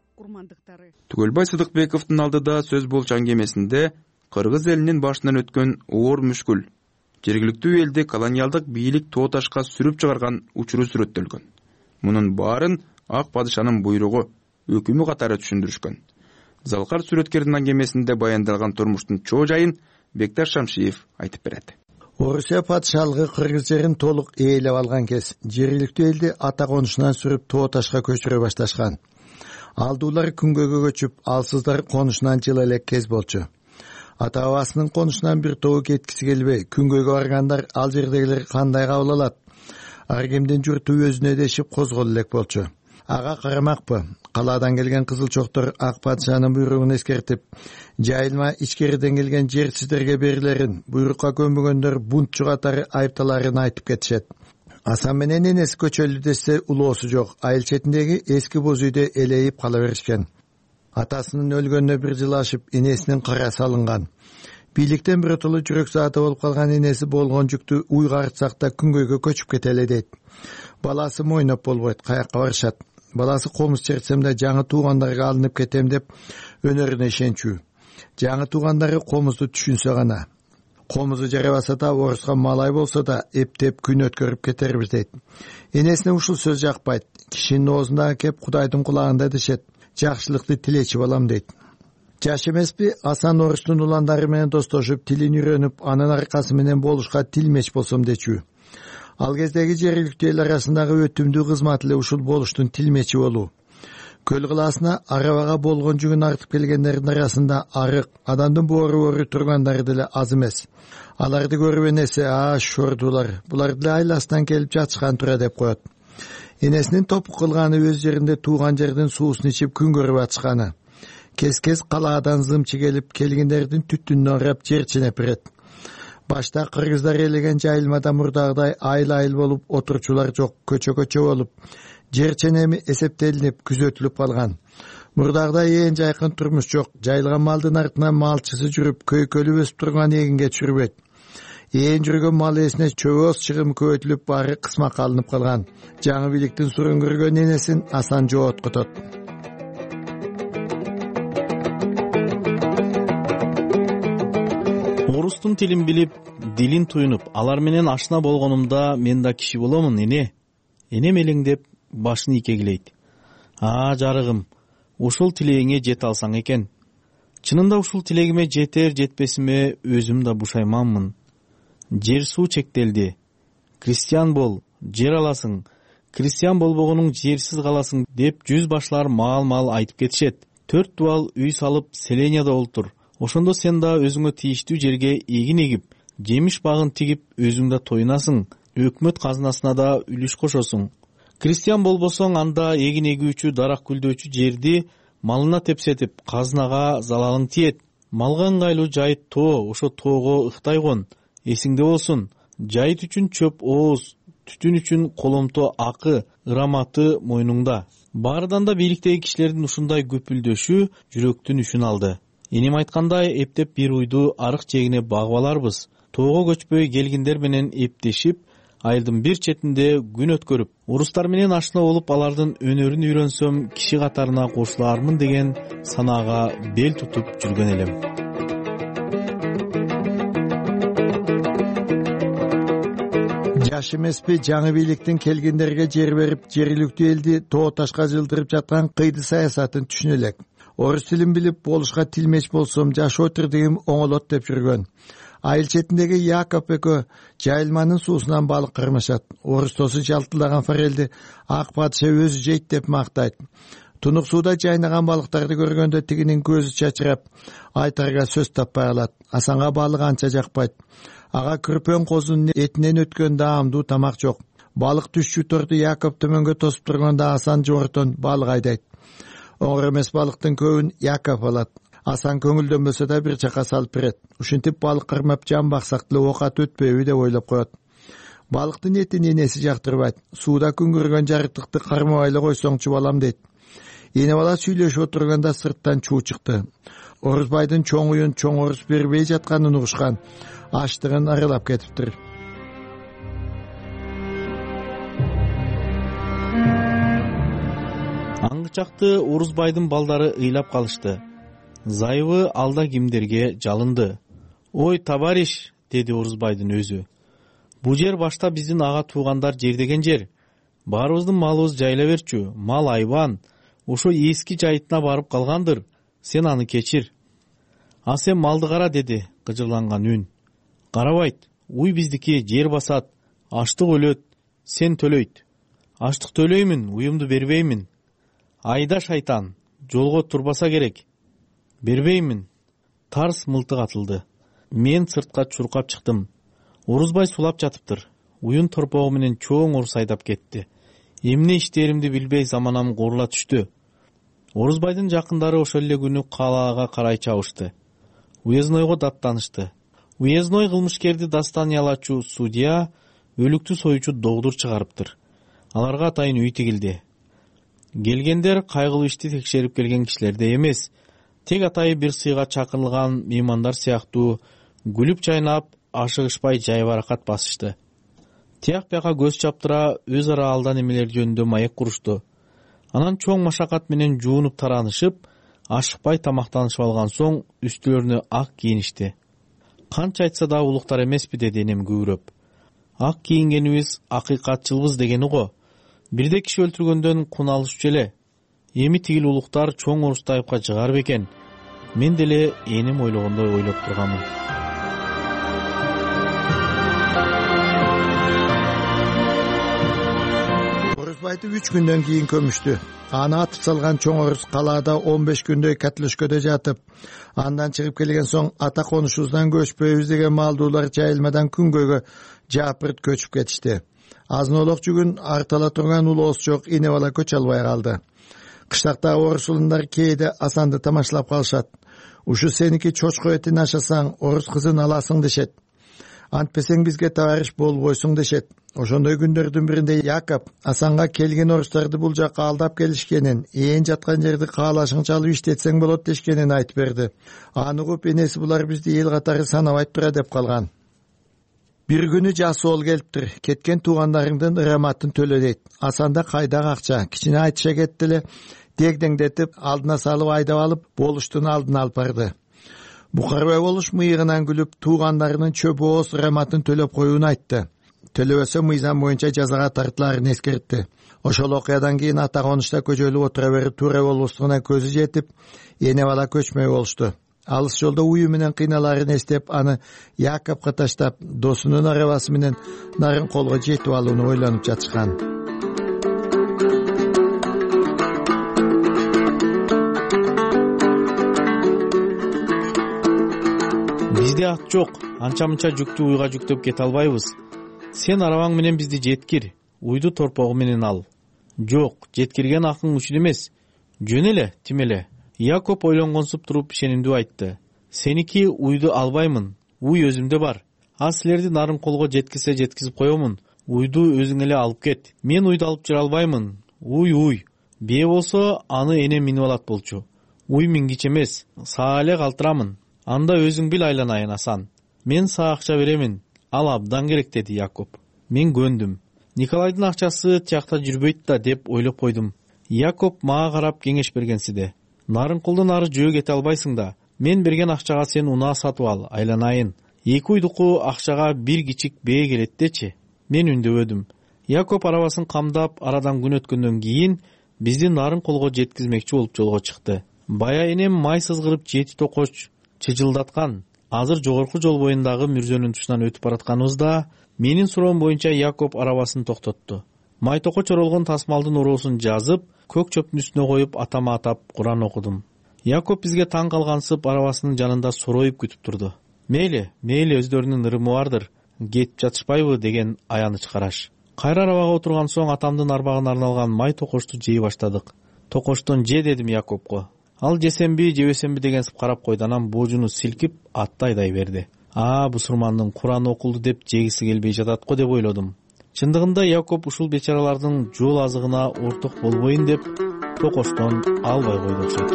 Түгөлбай Сыдыкбековдун алдыда сөз болчу аңгемесинде кыргыз элинин башынан өткөн оор мүшкүл, жергиликтүү элди колониалдык бийлик тооташка сүрүп чыгарган учуру сүрөттөлгөн. Мунун баарын ак падышанын буйругу, өкүмү катары түшүндүрүшкөн. Залкар сүрөткердин аңгемесинде баяндалган турмуштун чоо жайын Бекташ Шамшиев айтып берет. Орусия падышалыгы кыргыз жерин толук ээлеп алган кез жергиликтүү элди ата конушунан сүрүп тооташка көчүрө башташкан. Алдуулар күнгөйгө көчүп, алсыздар конушунан жыла элек кез болчу. Ата бабасынын конушунан бир тобу кеткиси келбей, күнгөйгө баргандар ал жердегилер кандай кабыл алат? Ар кимдин журту өзүнө дешип козголо элек болчу. Ага карамакпы? Калаадан келген кызылчоктор ак падышанын буйругун эскертип, жайылма ичкериден келген жерсиздерге берилерин, буйрукка көнбөгөндөр бунтчу катары айыпталарын айтып кетишет. Асан менен энеси көчөлү десе улоосу жок, айыл четиндеги эски боз үйдө элейип кала беришкен. Атасынын өлгөнүнө бир жыл ашып, энесинин карасы алынган. Бийликтен биротоло жүрөк зааты болуп калган энеси болгон жүктү уйгартсак да күнгөйгө көчүп кетели дейт. Баласы мойноп болбойт, каякка барышат. Баласы комуз чертсем да жаңы туугандарга алынып кетем деп өнөрүнө ишенчүү. Жаңы туугандары комузду түшүнсө гана. Комузу жарабаса да, оруска малай болсо да эптеп күн өткөрүп кетербиз дейт. Энесине ушул сөз жакпайт. Кишинин оозундагы кеп Кудайдын кулагында дешет. Жакшылыкты тилечи балам дейт. Жаш эмеспи, Асан орустун уландары менен достошуп, тилин үйрөнүп, анын аркасы менен болушка тилмеч болсом дечүү. Ал кездеги жергиликтүү эл арасындагы өтүмдүү кызмат эле ушул болуштун тилмечи болуу. Көл кылаасына арабага болгон жүгүн артып келгендердин арасында арык, адамдын боору-боору тургандары деле аз эмес. Аларды көрүп энеси, а шордулар, булар деле айласынан келип жатышкан тура деп коет. Энесинин топук кылганы өз жеринде тууган жердин суусун ичип күн көрүп атышканы. Кез-кез калаадан зымчы келип, келгендердин түтүнүнө орап жерченеп берет. Башта кыргыздар элеген жайылмада мурдагыдай айыл-айыл болуп, отурчулар жок, көчө-көчө болуп, жерченеми эсептелинип, күзөтүлүп калган. Мурдагыдай ээн жайкын турмуш жок, жайылган малдын артынан малчысы жүрүп, көйкөлүп өсүп турган эгинге чүрбөйт. Ээн жүргөн мал ээсине чөбөс чыгым көбөйтүлүп, баары кысмакка алынып калган. Жаңы бийликтин сурун көргөн энесин Асан жооткотот. Орустун тилин билип, дилин туюнуп, алар менен ашына болгонумда мен да киши боломун, эне. Эне мелеңдеп башын ийкегилейт. А, жарыгым, ушул тилегиңе жете алсаң экен. Чынында ушул тилегиме жетер жетпесиме өзүм да бушайманмын. Жер суу чектелди. крестьян бол, жер аласың, крестьян болбогонуң жерсиз каласың деп жүз башлар маал-маал айтып кетишет. Төрт дубал үй салып селенияда олтур. Ошондо сен да өзүңө тийиштүү жерге эгин эгип, жемиш багын тигип өзүң да тоюнасың, өкмөт казынасына да үлүш кошосуң. Крестьян болбосоң, анда эгин эгүүчү, дарак гүлдөөчү жерди малына тепсетип, казынага залалың тиет. Малга ыңгайлуу жайыт тоо, ошо тоого ыктай кон. Эсиңде болсун, жайыт үчүн чөп ооз, түтүн үчүн коломто акы, ыраматы мойнуңда. Баарыдан да бийликтеги кишилердин ушундай көпүлдөшү жүрөктүн үшүн алды. Энем айткандай, эптеп бир уйду арык жегине багып аларбыз. Тоого көчпөй келгиндер менен эптешип, айылдын бир четинде күн өткөрүп, орустар менен ашына болуп, алардын өнөрүн үйрөнсөм, киши катарына кошулаармын деген санаага бел тутуп жүргөн элем. Жаш эмеспи, жаңы бийликтин келгендерге жер берип, жергиликтүү элди тоо ташка жылдырып жаткан кыйды саясатын түшүнө элек. Орус тилин билип, болушка тилмеч болсом, жашоо тирдигим оңолот деп жүргөн. Айыл четиндеги Яков экөө жайылманын суусунан балык кырмашат. Орустосу жалтылаган форелди ак падыша өзү жейт деп мактайт. Тунук сууда жайнаган балыктарды көргөндө тигинин көзү чачырап, айтарга сөз таппай калат. Асанга балык анча жакпайт. Ага күрпөн козунун этинен өткөн даамдуу тамак жок. Балык түшчү торду Яков төмөнгө тосуп турганда Асан жогортон балык айдайт. Оңор эмес балыктын көбүн Яков алат. Асан көңүлдөнбөсө да бир жака салып берет. Ушинтип балык кырмап жан баксак деле оокат өтпөйбү деп ойлоп коет. Балыктын этин энеси жактырбайт. Сууда күн көргөн жарыктыкты кармабай эле койсоңчу балам дейт. Эне бала сүйлөшүп отурганда сырттан чуу чыкты. Орусбайдын чоң уюн чоң орус бербей жатканын угушкан. Аштыгын арылап кетиптир. Аңгычакты Орусбайдын балдары ыйлап калышты. Зайыбы алда кимдерге жалынды. Ой, товарищ, деди Орусбайдын өзү. Бу жер башта биздин ага туугандар жердеген жер. Баарыбыздын малыбыз жайла берчү. Мал айбан. Ошо эски жайытына барып калгандыр. Сен аны кечир. А сен малды кара, деди кыжырланган үн. Карабайт. Уй биздики, жер басат. Аштык өлөт. Сен төлөйт. Аштык төлөймүн, уюмду бербеймин. Айда шайтан. Жолго турбаса керек. Бербеймин. Тарс мылтык атылды. Мен сыртка чуркап чыктым. Орусбай сулап жатыптыр. Уюн торпогу менен чоң орус айдап кетти. Эмне иштеримди билбей заманам коорула түштү. Орусбайдын жакындары ошол эле күнү калаага карай чабышты. Уезднойго даттанышты. Уездной кылмышкерди дастаниялачу судья өлүктү союучу догдур чыгарыптыр. Аларга атайын үй тигилди. Келгендер кайгылуу ишти текшерип келген кишилерде эмес, тек атайы бир сыйга чакырылган меймандар сыяктуу күлүп чайнап, ашыгышпай жайбаракат басышты. Тияк бияка көз чаптыра өз ара алдан эмелер жөнүндө маек курушту. Анан чоң машакат менен жуунуп таранышып, ашыкпай тамактанышып алган соң үстүлөрүнө ак кийиништи. Канча айтса да улуктар эмеспи, деди энем күбүрөп. Ак кийингенибиз акыйкатчылбыз дегени го. Бирде киши өлтүргөндөн кун алышчу эле. Эми тигил улуктар чоң орус айыпка жыгар бекен. Мен деле энем ойлогондой ойлоп турганмын. Орусбайды үч күндөн кийин көмүштү. Аны атып салган чоң орус калаада он беш күндөй катлөшкөдө жатып, андан чыгып келген соң ата конушубуздан көчпөйбүз деген малдуулар жайылмадан күнгөйгө жапырт көчүп кетишти. Азынолок жүгүн артала турган улоос жок эне бала көчө албай калды. Кыштактагы орус улундар кээде Асанды тамашалап калышат. Ушу сеники чочко этин ашасаң, орус кызын аласың дешет. Антпесең бизге товарищ болбойсуң дешет. Ошондой күндөрдүн биринде Яков Асанга келген орустарды бул жакка алдап келишкенин, ээн жаткан жерди каалашыңча алып иштетсең болот дешкенин айтып берди. Аны угуп энеси булар бизди эл катары санабайт тура деп калган. Бир күнү жас оол келиптир. Кеткен туугандарыңдын ыраматын төлө дейт. Асанда кайдагы акча? Кичине айтыша кетти эле. Дегдеңдетип, алдына салып айдап алып, болуштун алдына алып барды. Букарбай болуш мыйыгынан күлүп, туугандарынын чөп ооз ыраматын төлөп коюун айтты. Төлөбөсө мыйзам боюнча жазага тартылаарын эскертти. Ошол окуядан кийин ата конушта көчөлүп отура берип туура болбостугуна көзү жетип, эне бала көчмөй болушту. алыс жолдо уюу менен кыйналарын эстеп аны Якопко таштап досунун арабасы менен Нарынколго жетип алууну ойлонуп жатышкан. Бизде ат жок, анча-мынча жүктү уйга жүктөп кете албайбыз. Сен арабаң менен бизди жеткир, уйду торпогу менен ал. Жок, жеткирген акың үчүн эмес. Жөн эле, тим эле. Якоп ойлонгонсуп туруп ишенимдүү айтты. Сеники уйду албаймын, уй өзүмдө бар. А силерди Нарынколго жеткисе жеткизип коемун. Уйду өзүң эле алып кет. Мен уйду алып жүрө албаймын. Уй уй. Бие болсо аны эне минип алат болчу. Уй мингич эмес, сага эле калтырамын. Анда өзүң бил айланайын Асан. Мен сага акча беремин. Ал абдан керек деди Якоп. Мен көндүм. Николайдын акчасы тиякта жүрбөйт да деп ойлоп койдум. Якоп мага карап кеңеш бергенсиде. Нарынколдон ары жөө кете албайсың да. Мен берген акчага сен унаа сатып ал, айланайын. Эки уйдуку акчага бир кичик бээ келет дечи. Мен үндөбөдүм. Якоп арабасын камдап, арадан күн өткөндөн кийин бизди Нарынколго жеткизмекчи болуп жолго чыкты. Бая энем май сызгырып жети токоч чыжылдаткан. Азыр жогорку жол боюндагы мүрзөнүн тушунан өтүп баратканыбызда менин суроом боюнча Якоп арабасын токтотту. Май токоч оролгон тасмалдын уроосун жазып, көк чөптүн үстүнө коюп атама атап Куран окудум. Якоп бизге таң калгансып арабасынын жанында сороюп күтүп турду. Мейли, мейли өздөрүнүн ырымы бардыр, кетип жатышпайбы деген аяныч караш. Кайра арабага отурган соң атамдын арбагына арналган май токочту жей баштадык. Токочтон же дедим Якопко. Ал жесемби, жебесемби дегенсип карап койду, анан боожуну силкип атты айдай берди. А, бусурмандын Куран окулду деп жегиси келбей жатат го деп ойлодум. Чындыгында Якоп ушул бечаралардын жол азыгына орток болбойн деп токочтон албай койду окшойт.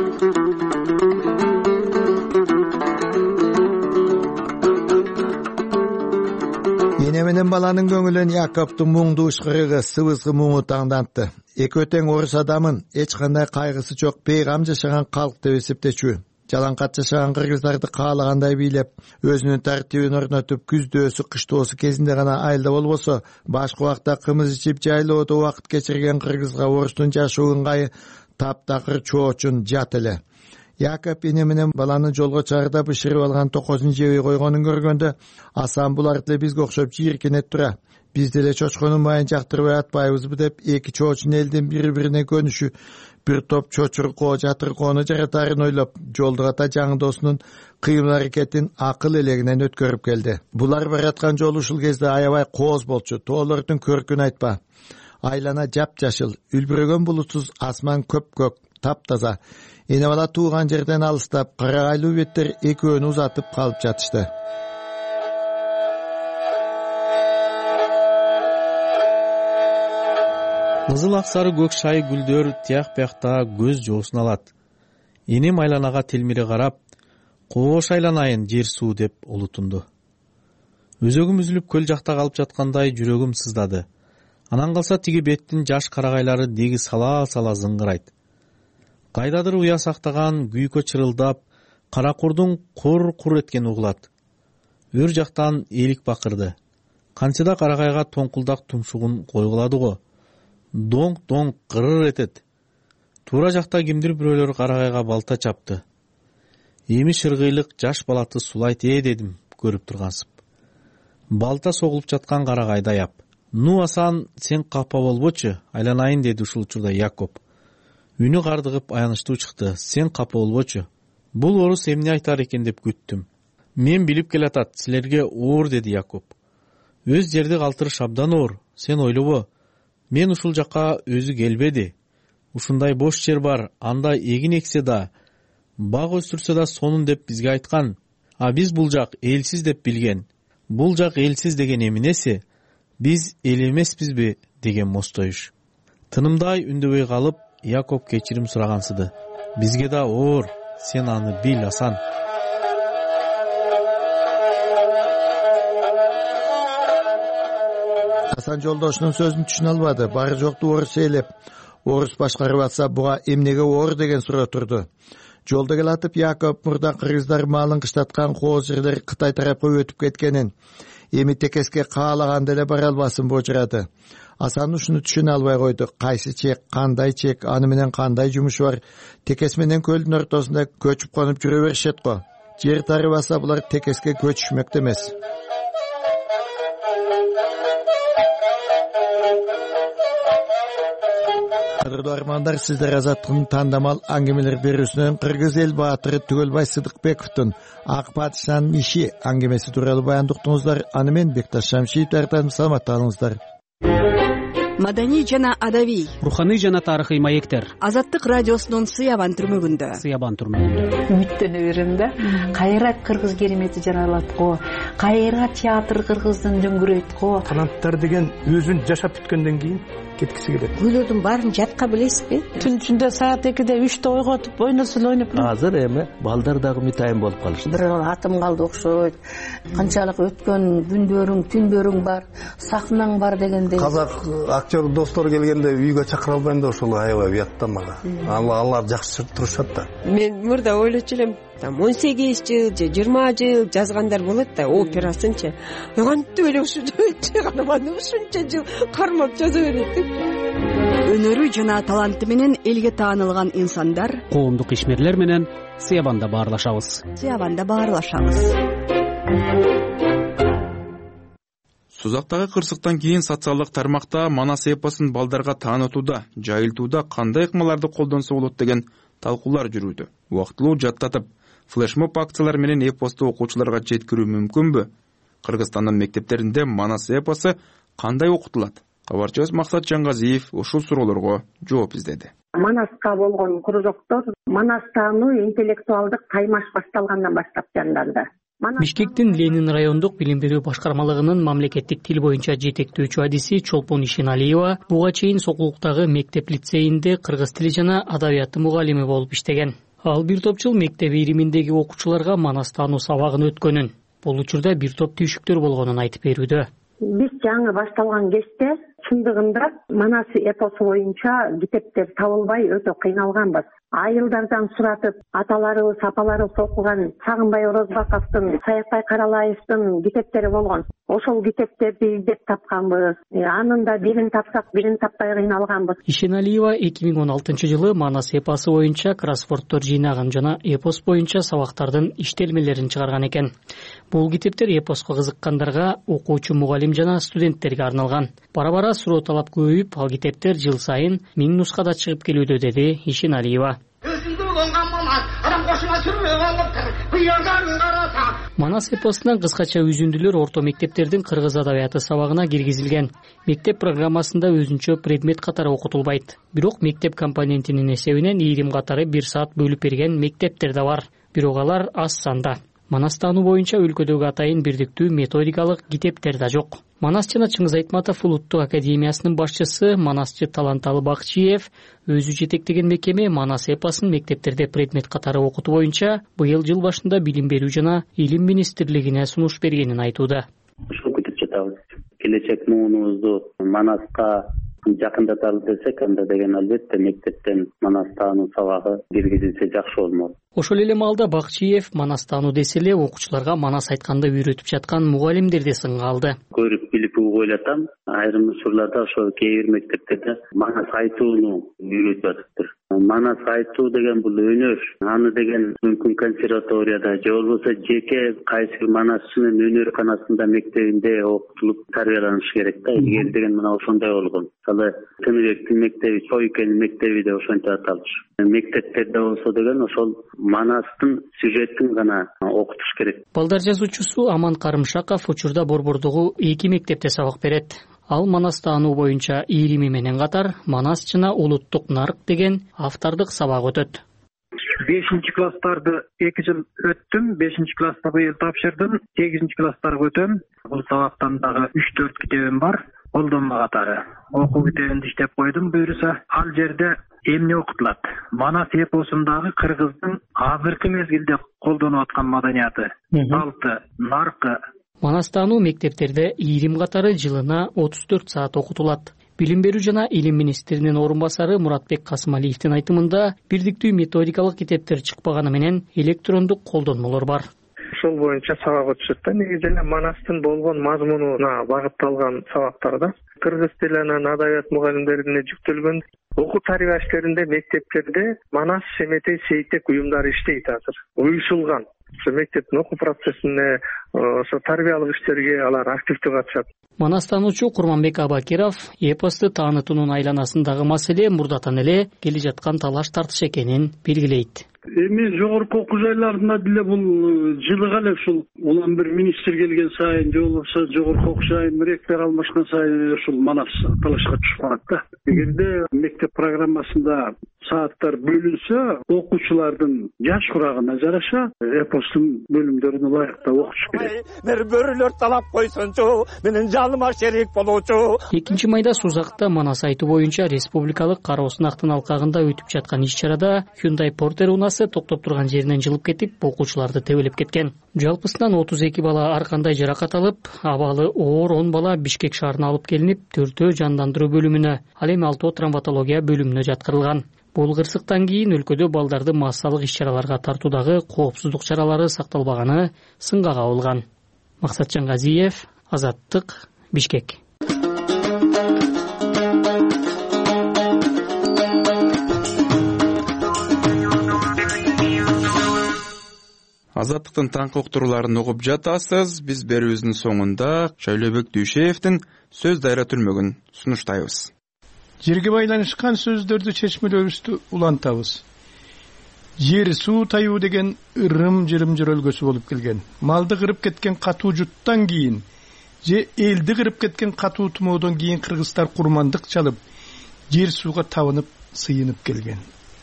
Эне менен баланын көңүлүн Якоптун муңдуу ышкырыгы, сыбызгы муңу таңдантты. Эки өтең орус адамын эч кандай кайгысы жок пейгам жашаган калк деп эсептечү. Жалаңкат жашаган кыргыздарды каалагандай бийлеп, өзүнүн тартибин орнотуп, күздөөсү, кыштоосу кезинде гана айылда болбосо, башка убакта кымыз ичип жайлоодо убакыт кечирген кыргызга орустун жашоо ыңгайы таптакыр чоочун жат эле. Якоп эне менен баланы жолго чыгарда бышырып алган токозун жебей койгонун көргөндө, Асан булар деле бизге окшоп жийиркенет тура. Биз деле чочконун майын жактырбай атпайбызбы деп эки чоочун элдин бири-бирине көнүшү, бир топ чочуркоо, жатыркоону жаратарын ойлоп, жолдугата жаңы досунун кыймыл аракетин акыл элегинен өткөрүп келди. Булар бараткан жол ушул кезде аябай кооз болчу. Тоолордун көркүн айтпа. Айлана жап-жашыл, үлбүрөгөн булутсуз асман көп-көк, таптаза. Эне бала тууган жерден алыстап, карагайлуу беттер экөөнү узатып калып жатышты. Кызыл аксары көк шай гүлдөр тияк биякта көз жоосун алат. Энем айланага телмире карап, "Кош айланайын жер суу" деп улутунду. Өзөгүм үзүлүп көл жакта калып жаткандай жүрөгүм сыздады. Анан калса тиги беттин жаш карагайлары деги сала-сала зыңгырайт. Кайдадыр уя сактаган күйкө чырылдап, кара курдун кур-кур эткени угулат. Өр жактан элик бакырды. Канчада карагайга тоңкулдак тумшугун койгулады го. Доңк-доңк кырыр этет. Туура жакта кимдир бирөөлөр карагайга балта чапты. Эми шыргыйлык жаш балаты сулайт ээ дедим көрүп тургансып. Балта согулуп жаткан карагайды аяп. "Ну Асан, сен капа болбочу, айланайын" деди ушул учурда Якоп. Үнү кардыгып аянычтуу чыкты. "Сен капа болбочу. Бул орус эмне айтар экен деп күттүм. Мен билип келатат, силерге оор" деди Якоп. "Өз жерди калтырыш абдан оор, сен ойлобо. Мен ушул жакка өзү келбеди. Ушундай бош жер бар, анда эгин эксе да, бак өстүрсө да сонун деп бизге айткан. А биз бул жак элсиз деп билген. Бул жак элсиз деген эмнеси? Биз эл эмеспизби?" деген мостоюш. Тынымдай үндөбөй калып, Якоп кечирим сурагансыды. "Бизге да оор, сен аны бил, Асан." Асан жолдошунун сөзүн түшүнө албады. Бары жокту орус ээлеп, орус башкарып атса буга эмнеге оор деген суроо турду. Жолдо келатып Якоп мурда кыргыздар маалын кыштаткан кооз жерлер Кытай тарапка өтүп кеткенин, эми текеске каалаган деле бара албасын божурады. Асан ушуну түшүнө албай койду. Кайсы чек, кандай чек, аны менен кандай жумушу бар? Текес менен көлдүн ортосунда көчүп конуп жүрө беришет го. жер тарыбаса булар текеске көчүшмөктө эмес. Кадырлуу армандар, сиздер Азаттыктын тандамал аңгемелер берүүсүнөн Кыргыз эл баатыры Түгөлбай Сыдыкбековдун Ак падышанын иши аңгемеси тууралуу баяндап уктуңуздар. Аны мен Бекташ Шамшиев даярдадым. Саламатта калыңыздар. Маданий жана адабий, руханий жана тарыхый маектер. Азаттык радиосунун Сыябан түрмөгүндө. Сыябан түрмөгүндө. Үмүттөнө берем да. Кайра кыргыз керемети жаралат го. Кайра театр кыргыздын дөңгүрөйт го. Канаттар деген өзүн жашап бүткөндөн кийин кеткиси келет. Күйлөрдүн баарын жатка билесизби? Түн ичинде саат экиде үчтө ойготуп ойносун ойноп. Азыр эми балдар дагы мытайын болуп калышты. Бир атым калды окшойт. Канчалык өткөн күндөрүң, түндөрүң бар, сахнаң бар дегендей. Казак актер достор келгенде үйгө чакыра албайм да ошол аябай уятта мага. Алар жакшы турушат да. Мен мурда ойлочу элем, там он сегиз жыл же жыйырма жыл жазгандар болот да, операсынчы. Кантип эле ушу чыгарманы ушунча жыл кармап жаза берет деп. Өнөрү жана таланты менен элге таанылган инсандар, коомдук ишмерлер менен Сыябанда баарлашабыз. Сыябанда баарлашабыз. Сузактагы кырсыктан кийин социалдык тармакта Манас эпосун балдарга таанытууда, жайылтууда кандай ыкмаларды колдонсо болот деген талкуулар жүрүүдө. Убактылуу жаттатып, флешмоб акциялар менен эпосту окуучуларга жеткирүү мүмкүнбү? Кыргызстандын мектептеринде Манас эпосу кандай окутулат? Кабарчыбыз Максат Жангазиев ушул суроолорго жооп издеди. Манаска болгон кружоктор Манастануу интеллектуалдык каймаш башталгандан баштап жанданды. Бишкектин Ленин райондук билим берүү башкармалыгынын мамлекеттик тил боюнча жетектөөчү адиси Чолпон Ишеналиева буга чейин Сокулуктагы мектеп лицейинде кыргыз тили жана адабияты мугалими болуп иштеген. Ал бир топ жыл мектеп ириминдеги окуучуларга Манастануу сабагын өткөнүн, бул учурда бир топ түйшүктөр болгонун айтып берүүдө. Биз жаңы башталган кезде чындыгында Манас эпосу боюнча китептер табылбай өтө кыйналганбыз. Айылдардан суратып, аталарыбыз, апаларыбыз окуган Сагынбай Орозбаковдун, Саякбай Каралаевдин китептери болгон. Ошол китептерди издеп тапканбыз. Анын да бирин тапсак, бирин таппай кыйналганбыз. Ишеналиева эки миң он алтынчы жылы Манас эпосу боюнча кроссворддор жыйнагын жана эпос боюнча сабактардын иштелмелерин чыгарган экен. Бул китептер эпоско кызыккандарга, окуучу мугалим жана студенттерге арналган. Бара-бара суроо талап көбөйүп, ал китептер жыл сайын миң нускада чыгып келүүдө, деди Ишеналиева. Манас эпосунан кыскача үзүндүлөр орто мектептердин кыргыз адабияты сабагына киргизилген. Мектеп программасында өзүнчө предмет катары окутулбайт. Бирок мектеп компонентинин эсебинен ийрим катары бир саат бөлүп берген мектептер да бар. Бирок алар аз санда. Манастануу боюнча өлкөдөгү атайын бирдиктүү методикалык китептер да жок. Манас жана Чыңгыз Айтматов улуттук академиясынын башчысы Манасчы Таланталы Бакчиев өзү жетектеген мекеме Манас эпосун мектептерде предмет катары окутуу боюнча быйыл жыл башында билим берүү жана илим министрлигине сунуш бергенин айтууда. Ошол күтүп жатабыз. Келечек муунубузду Манаска жакындаталы десек, анда деген албетте мектептен Манастануу сабагы киргизилсе жакшы болмок. Ошол эле маалда Бакчиев Манастануу десе эле окуучуларга Манас айтканды үйрөтүп жаткан мугалимдерди сынга алды. Көрүп билип угуп элатам. Айрым учурларда ошо кээ бир мектептерде Манас айтууну үйрөтүп атыптыр. Манас айтуу деген бул өнөр. Аны деген мүмкүн консерваторияда же болбосо жеке кайсы бир Манасчынын өнөр-канасында мектебинде окутулуп тарбияланыш керек да. Эгер деген мына ошондой болгон. Мисалы Тыныбектин мектеби, Чойкенин мектеби деп ошончо аталчу. Мектептерде болсо деген ошол Манастын сюжетин гана окутуш керек. Балдар жазуучусу Аман Карымшаков учурда Борбордогу эки мектепте сабак берет. Ал Манастануу боюнча ирими менен катар Манасчына улуттук нарк деген автордук сабак өтөт. бешинчи класстарды эки жыл өттүм, бешинчи класста быйыл тапшырдым, сегизинчи класстарга өтөм. Бул сабактан дагы үч төрт китебим бар, колдонма катары. Окуу китебинди иштеп койдум, буюрса ал жерде эмне окутулат? Манас эпосундагы кыргыздын азыркы мезгилде колдонуп аткан маданияты, салты, наркы. Манастануу мектептерде ийрим катары жылына отуз төрт саат окутулат. Билим берүү жана илим министринин орун басары Муратбек Касымалиевдин айтымында бирдиктүү методикалык китептер чыкпаганы менен электрондук колдонмолор бар. Ошол боюнча сабак өтүшөт да. Негизи эле Манастын болгон мазмунуна багытталган сабактарда кыргыз тили анан адабият мугалимдерине жүктөлгөн. Окуу тарбия иштеринде мектептерде Манас, Шеметей, Сейтек уюмдары иштейт азыр. Уюшулган. ошо мектептин окуу процессине, ошо тарбиялык иштерге алар активдүү катышат. Манастануучу Курманбек Абакиров эпосту таанытуунун айланасындагы маселе мурдатан эле келе жаткан талаш тартыш экенин белгилейт. Эми жогорку окуу жайларында деле бул жылыга эле ушул улам бир министр келген сайын же болбосо жогорку окуу жайын ректор алмашкан сайын ушул манас талашка түшүп калат да. Эгерде мектеп программасында сааттар бөлүнсө, окуучулардын жаш курагына жараша эпостун бөлүмдөрүн ылайыктуу окутуш керек. Бир бөрүлөр талап койсончу, менин жалыма шерик болуучу. экинчи майда Сузакта Манас айтуу боюнча республикалык кароо сынактын алкагында өтүп жаткан иш-чарада Hyundai Porter унасы токтоп турган жеринен жылып кетип, окуучуларды тебелеп кеткен. Жалпысынан отуз эки бала ар кандай жаракат алып, абалы оор он бала Бишкек шаарына алып келинип, төртөө жандандыруу бөлүмүнө, ал эми алтоо травматология бөлүмүнө жаткырылган. Бул кырсыктан кийин өлкөдө балдарды массалык иш-чараларга тартуудагы коопсуздук чаралары сакталбаганы сынга кабылган. Максатжан Газиев, Азаттык, Бишкек. Азаттыктын таңкы уктурууларын угуп жатасыз. Биз берүүбүздүн соңунда Шайлообек Дүйшеевдин сөз дайра түрмөгүн сунуштайбыз. Жерге байланышкан сөздөрдү чечмелөөбүздү улантабыз. Жер суу таюу деген ырым жырым жөрөлгөсү болуп келген. Малды кырып кеткен катуу жуттан кийин же элди кырып кеткен катуу тумоодон кийин кыргыздар курмандык чалып, жер сууга табынып, сыйынып келген.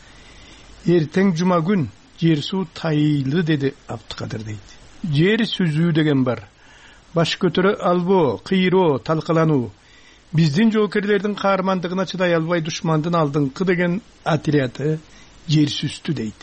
Эртең жума күн жер суу тайылы деди Абдыкадыр дейт. Жер сүзүү деген бар. Баш көтөрө албоо, кыйроо, талкалануу. Биздин жоокерлердин каармандыгына чыдай албай душмандын алдыңкы деген отряды жер сүздү дейт.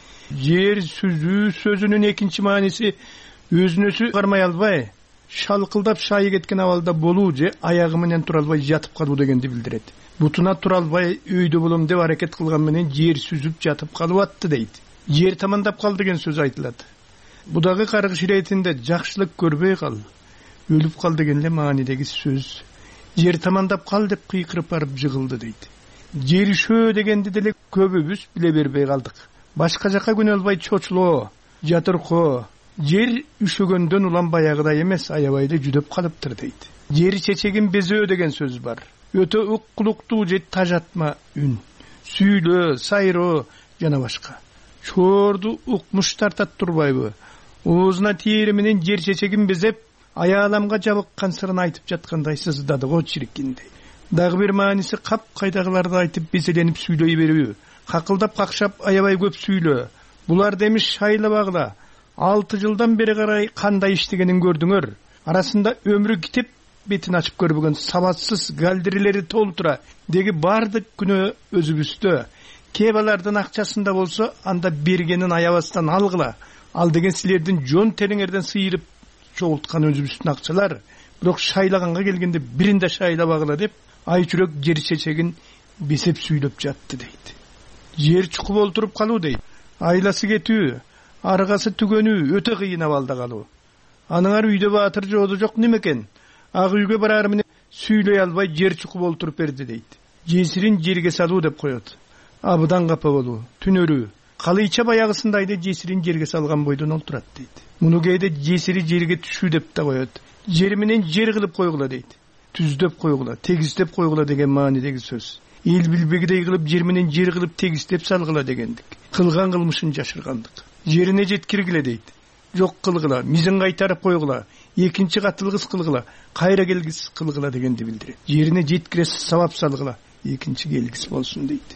Жер сүзүү сөзүнүн экинчи мааниси өзүн өзү кармай албай, шалкылдап шайы кеткен абалда болуу же аягы менен тура албай жатып калуу дегенди билдирет. Бутуна тура албай өйдө болом деп аракет кылган менен жер сүзүп жатып калып атты дейт. Жер тамандап кал деген сөз айтылат. Будагы каргыш иретинде жакшылык көрбөй кал, өлүп кал деген эле маанидеги сөз. Жер тамандап кал деп кыйкырып барып жыгылды дейт. Жеришөө дегенди деле көбүбүз биле бербей калдык. Башка жака күнө албай чочулоо, жатыркоо, жер үшөгөндөн улам баягыдай эмес, аябай эле жүдөп калыптыр дейт. Жер чечегин безөө деген сөз бар. Өтө уккулуктуу же тажатма үн, сүйлөө, сайроо жана башка. Чорду укмуш тартат турбайбы? Оозуна тиери менен жер чечегин безеп, аяаламга жабыккан сырын айтып жаткандай сыздады го чирикиндей. Дагы бир мааниси кап кайдагыларды айтып безеленип сүйлөй берүү. Какылдап какшап аябай көп сүйлөө. Булар демиш шайлабагыла. алты жылдан бери карай кандай иштегенин көрдүңөр. Арасында өмүрү китеп бетин ачып көрбөгөн сабатсыз галдирилери толтура деги бардык күнөө өзүбүздө. Кебалардын акчасында болсо анда бергенин аябастан алгыла. Ал деген силердин жон териңерден сыйырып чогулткан өзүбүздүн акчалар. Бирок шайлаганга келгенде биринде шайлабагыла деп ай жүрөк жер чечегин бесеп сүйлөп жатты дейт. Жер чукуп олтуруп калуу дейт. Айласы кетүү, аргасы түгөнүү өтө кыйын абалда калуу. Аныңар үйдө баатыр жооду жок немекен? Ак үйгө барар менен сүйлөй албай жер чукуп олтуруп берди дейт. Жесирин жерге салуу деп коет. Абыдан капа болуу, түнөрүү. Калыйча баягысындайды жесирин жерге салган бойдон олтурат дейт. Муну кээде жесири жерге түшүү деп да коет. Жер менен жер кылып койгула дейт. Түздеп койгула, тегиздеп койгула деген маанидеги сөз. Эл билбегидей кылып жер менен жер кылып тегиздеп салгыла дегендик. Кылган кылмышын жашыргандык. Жерине жеткиргиле дейт. Жок кылгыла, мизин кайтарып койгула, экинчи катылгыс кылгыла, кайра келгис кылгыла дегенди билдирет. Жерине жеткире сабап салгыла, экинчи келгис болсун дейт.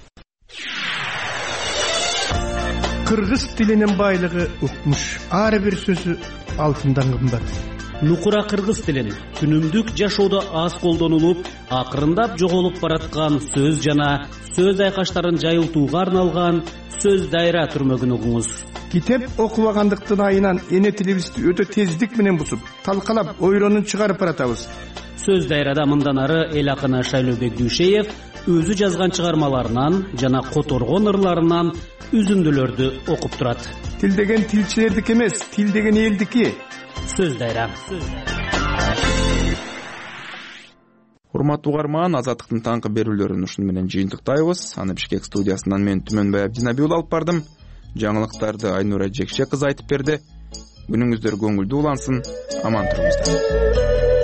Кыргыз тилинин байлыгы укмуш. Ар бир сөзү алтындан кымбат. Нукура кыргыз тилин күнүмдүк жашоодо аз колдонулуп, акырындап жоголуп бараткан сөз жана сөз айкаштарын жайылтууга арналган сөз дайра түрмөгүн угуңуз. Китеп окубагандыктын айынан эне тилибизди өтө тездик менен бусуп, талкалап, ойронун чыгарып баратабыз. Сөз дайрада мындан ары эл акыны Шайлообек Дүйшеев өзү жазган чыгармаларынан жана которгон ырларынан үзүндүлөрдү окуп турат. Тил деген тилчилердики эмес, тил деген элдики. Сөз дайра. Урматтуу угарман, Азаттыктын таңкы берүүлөрүн ушуну менен жыйынтыктайбыз. Аны Бишкек студиясынан мен Түмөнбай Абдинабиул алып бардым. Жаңылыктарды Айнура Жекше кызы айтып берди. күнүңүздөр көңүлдүү улансын, аман туруңуздар.